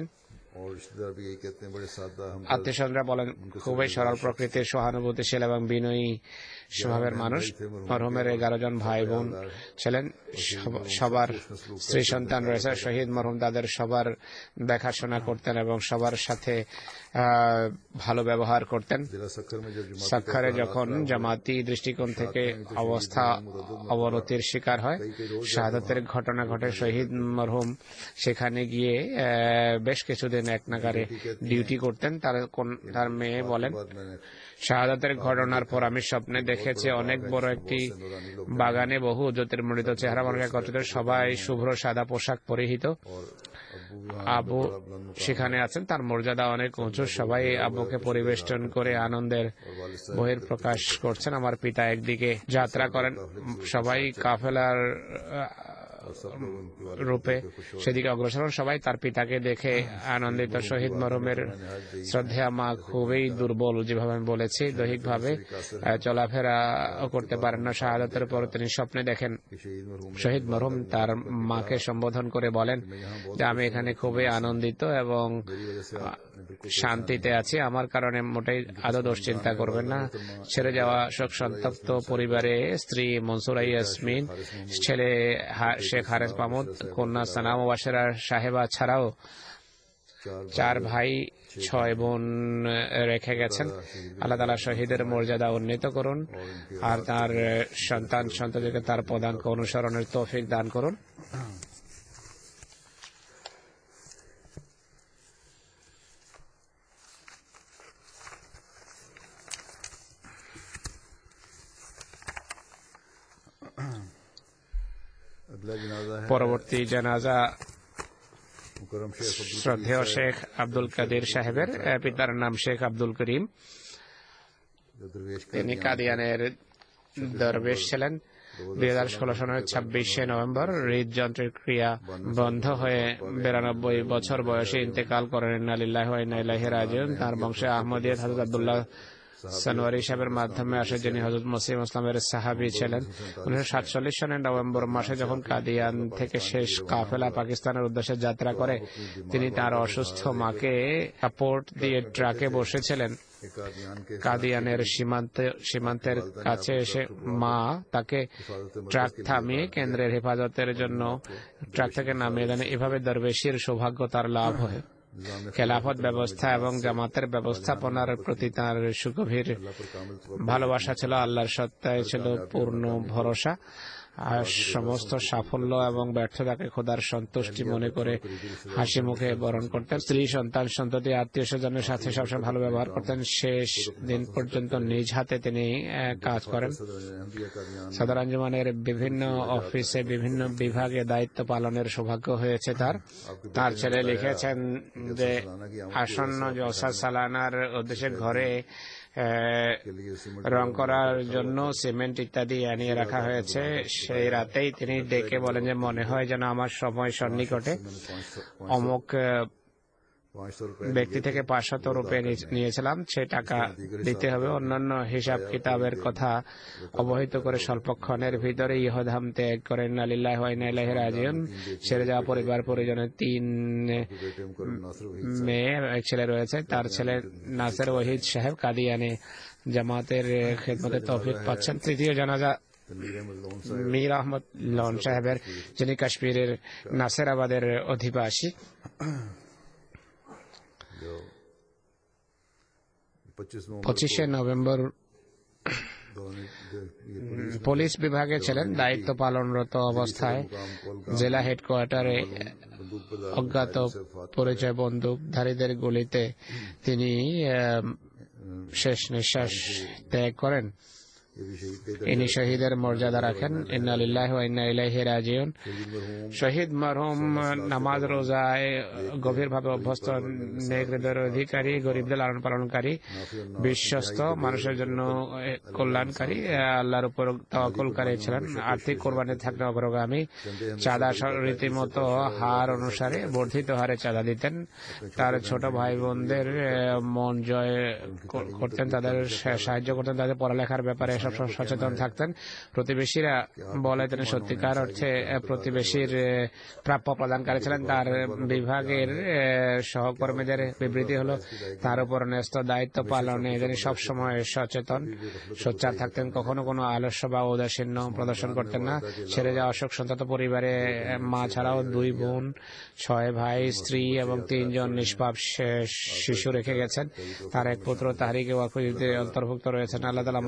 আত্মীয়স্বজনরা বলেন খুবই সরল প্রকৃতির, সহানুভূতিশীল এবং বিনয়ী স্বভাবের মানুষ। মরহুমের 11 জন ভাই বোন ছিলেন। সবার স্ত্রী সন্তান রয়েছে। শহীদ মরহুম তাদের সবার দেখাশোনা করতেন এবং সবার সাথে ভালো ব্যবহার করতেন। সাক্ষরে যখন জামাতি দৃষ্টিকোণ থেকে অবস্থা অবনতির শিকার হয়, শাহাদাতের ঘটনা ঘটে, শহীদ মরহুম সেখানে গিয়ে বেশ কিছুদিন এক নাগারে ডিউটি করতেন। তার মেয়ে বলেন, শাহাদাতের ঘটনার পর আমি স্বপ্নে দেখেছি অনেক বড় একটি বাগানে বহু জ্যোতির্মণ্ডিত চেহারা মানুষ একত্রিত, সবাই শুভ্র সাদা পোশাক পরিহিত। আবু সেখানে আছেন, তার মর্যাদা অনেক উঁচু। সবাই আবুকে পরিবেষ্টন করে আনন্দের বহিঃপ্রকাশ করছেন। আমার পিতা একদিকে যাত্রা করেন, সবাই কাফেলার রূপে সেদিকে অগ্রসর। সবাই তার পিতাকে দেখে আনন্দিত। শহীদ মরহুমের শ্রদ্ধেয়া মা খুবই দুর্বল, যেভাবে আমি বলেছি, দৈহিকভাবে চলাফেরা করতে পারেন না। শাহাদাতের পর তিনি স্বপ্নে দেখেন শহীদ মরহুম তার মাকে সম্বোধন করে বলেন যে আমি এখানে খুবই আনন্দিত এবং শান্তিতে আছি, আমার কারণে মোটেই আদৌ দুশ্চিন্তা করবেন না। ছেড়ে যাওয়া শোক সন্তপ্ত পরিবারে স্ত্রী মনসুরা ইয়াসমিন, ছেলে শেখ হারেস মাহমুদ, কন্যা সানা মুবাশশিরা সাহেবা ছাড়াও 4 ভাই 6 বোন রেখে গেছেন। আল্লাহ তাআলা শহীদের মর্যাদা উন্নীত করুন আর তার সন্তান সন্ততিকে তার পদাঙ্ক অনুসরণের তৌফিক দান করুন। পরবর্তী জানাজা मुकरम शेख अब्दुल শ্রদ্ধেয় শেখ আব্দুল কাদির সাহেবের পিতার নাম শেখ আব্দুল করিম। जो दरवेश তিনি কাদিয়ানের দরবেশ ছিলেন। 2016 সনের 26শে নভেম্বর হৃদযন্ত্রের ক্রিয়া বন্ধ হয়ে 92 বছর বয়সে ইন্তেকাল করেন। ইন্না লিল্লাহি ওয়া ইন্না ইলাইহি রাজিউন। তার বংশে আহমদিয়াত হযরত আব্দুল্লাহ সানোয়ারি সাহেবের মাধ্যমে আসে, যিনি হযরত মসিহ ইসলামের সাহাবী ছিলেন। 1947 সনের নভেম্বর মাসে যখন কাদিয়ান থেকে শেষ কাফেলা পাকিস্তানের উদ্দেশ্যে যাত্রা করে, তিনি তার অসুস্থ মাকে সাপোর্ট দিয়ে ট্রাকে বসেছিলেন। কাদিয়ানের সীমান্তের কাছে এসে মা তাকে ট্রাক থামিয়ে কেন্দ্রের হেফাজতের জন্য ট্রাক থেকে নামিয়ে দেন। এভাবে দরবেশির সৌভাগ্য তার লাভ হয়। খেলাফত ব্যবস্থা এবং জামাতের ব্যবস্থাপনার প্রতি তার সুগভীর ভালোবাসা ছিল। আল্লাহর সত্তায় ছিল পূর্ণ ভরসা। আর সমস্ত সাফল্য এবং ব্যর্থতাকে খোদার সন্তুষ্টি মনে করে হাসি মুখে বরণ করতেন। স্ত্রী, সন্তান, সন্ততি, আত্মীয় স্বজনের সাথে সবসময় ভালো ব্যবহার করতেন। শেষ দিন পর্যন্ত নিজ হাতে তিনি কাজ করেন। সদর আঞ্জুমানের বিভিন্ন অফিসে বিভিন্ন বিভাগে দায়িত্ব পালনের সৌভাগ্য হয়েছে তার ছেলে লিখেছেন যে আসন্ন জলসা সালানার উদ্দেশ্যে ঘরে রং করার জন্য সিমেন্ট ইত্যাদি আনিয়ে রাখা হয়েছে। সেই রাতেই তিনি ডেকে বলেন যে মনে হয় যেন আমার সময় সন্নিকটে। অমুক ব্যক্তি থেকে 500 রুপে নিয়েছিলাম, সে টাকা দিতে হবে। অন্যান্য হিসাব কিতাবের কথা অবহিত করে স্বল্পক্ষণের ভিতরে ইহধাম ত্যাগ করেন। ইন্না লিল্লাহি ওয়া ইন্না ইলাইহি রাজিউন। ছেড়ে যাওয়া পরিবার পরিজনের 3 মেয়ে, এক ছেলে রয়েছে। তার ছেলে নাসের ওয়াহিদ সাহেব কাদিয়ানে জামাতের খেদমতে তৌফিক পাচ্ছেন। তৃতীয় জানাজা মীর আহমদ লোন সাহেবের, যিনি কাশ্মীরের নাসেরাবাদের অধিবাসী। 25শে নভেম্বর পুলিশ বিভাগে ছিলেন। দায়িত্ব পালনরত অবস্থায় জেলা হেডকোয়ার্টারে অজ্ঞাত পরিচয় বন্দুকধারীদের গুলিতে তিনি শেষ নিঃশ্বাস ত্যাগ করেন। ইনি শহীদের মর্যাদা রাখেন। ইন্না লিল্লাহি ওয়া ইন্না ইলাইহি রাজিউন। শহীদ মরহুম নামাজ রোজায় গভীরভাবে অভ্যস্ত, নেক হৃদয়ের অধিকারী, গরিবদের লালন পালনকারী, বিশ্বস্ত, মানুষের জন্য কল্যাণকারী, আল্লাহর উপর তাওয়াক্কুলকারী ছিলেন। আর্থিক কোরবানি থাকলে অগ্রগামী। চাঁদা রীতিমতো হার অনুসারে বর্ধিত হারে চাঁদা দিতেন। তার ছোট ভাই বোনদের মন জয় করতেন, তাদের সাহায্য করতেন, তাদের পড়ালেখার ব্যাপারে সবসময় সচেতন থাকতেন। প্রতিবেশীরা বলে তিনি সত্যিকার অর্থে প্রতিবেশীর প্রাপ্য প্রদানকারী ছিলেন। তার বিভাগের সহকর্মীদের বিবৃতি হলো তার উপর ন্যস্ত দায়িত্ব পালনে তিনি সবসময় সচেতন, সোচ্চার থাকতেন। কখনো কোনো আলস্য বা উদাসীন্য প্রদর্শন করতেন না। ছেড়ে যাওয়া শোক সন্তপ্ত পরিবারে মা ছাড়াও 2 বোন, 6 ভাই, স্ত্রী এবং 3 জন নিষ্পাপ শিশু রেখে গেছেন। তার এক পুত্র তাহরিকে ওয়াকফে অন্তর্ভুক্ত রয়েছেন। আল্লাহ তাআলা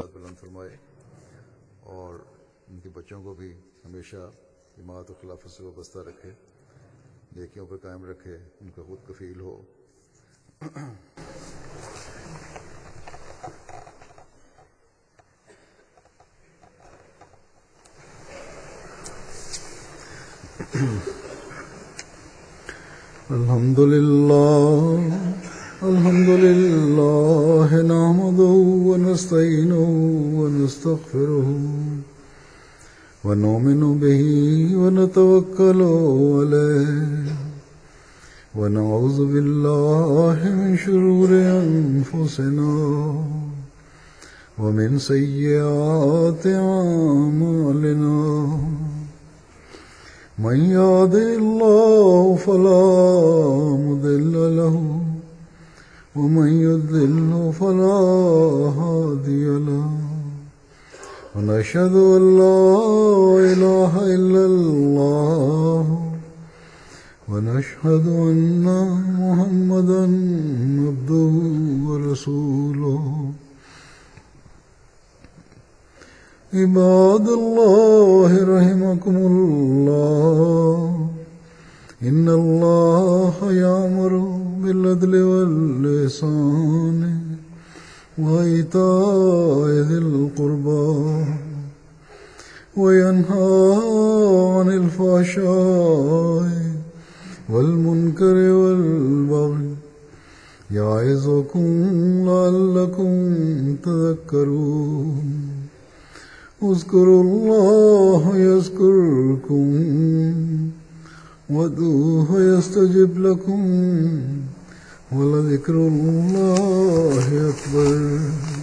और उनके बच्चों को भी हमेशा इमारत और खिलाफत से वाबस्ता रखे, नेकियों पर कायम रखे, उनका खुद कफील हो। अल्हम्दुलिल्लाह नहमदुहु व नस्तईनुहु व नस्तगफिरुहु व नुमिनु बिही व नतवक्कलु अलैहि व नऊज़ु बिल्लाहि मिन शुरूरि अनफुसिना व मिन सय्यिआति अअमालिना। मन यहदिहिल्लाहु फला मुदिल्ल लहु ومن يضلل فلا هادي له ونشهد أن لا إله إلا الله ونشهد أن محمدا عبده ورسوله. عباد الله رحمكم الله إن الله يأمر بالعدل والإحسان وإيتاء ذي القربى وينهى عن الفحشاء والمنكر يعظكم لعلكم تذكرون اذكروا الله يذكركم وادعوه يستجب لكم ولذكر الله أكبر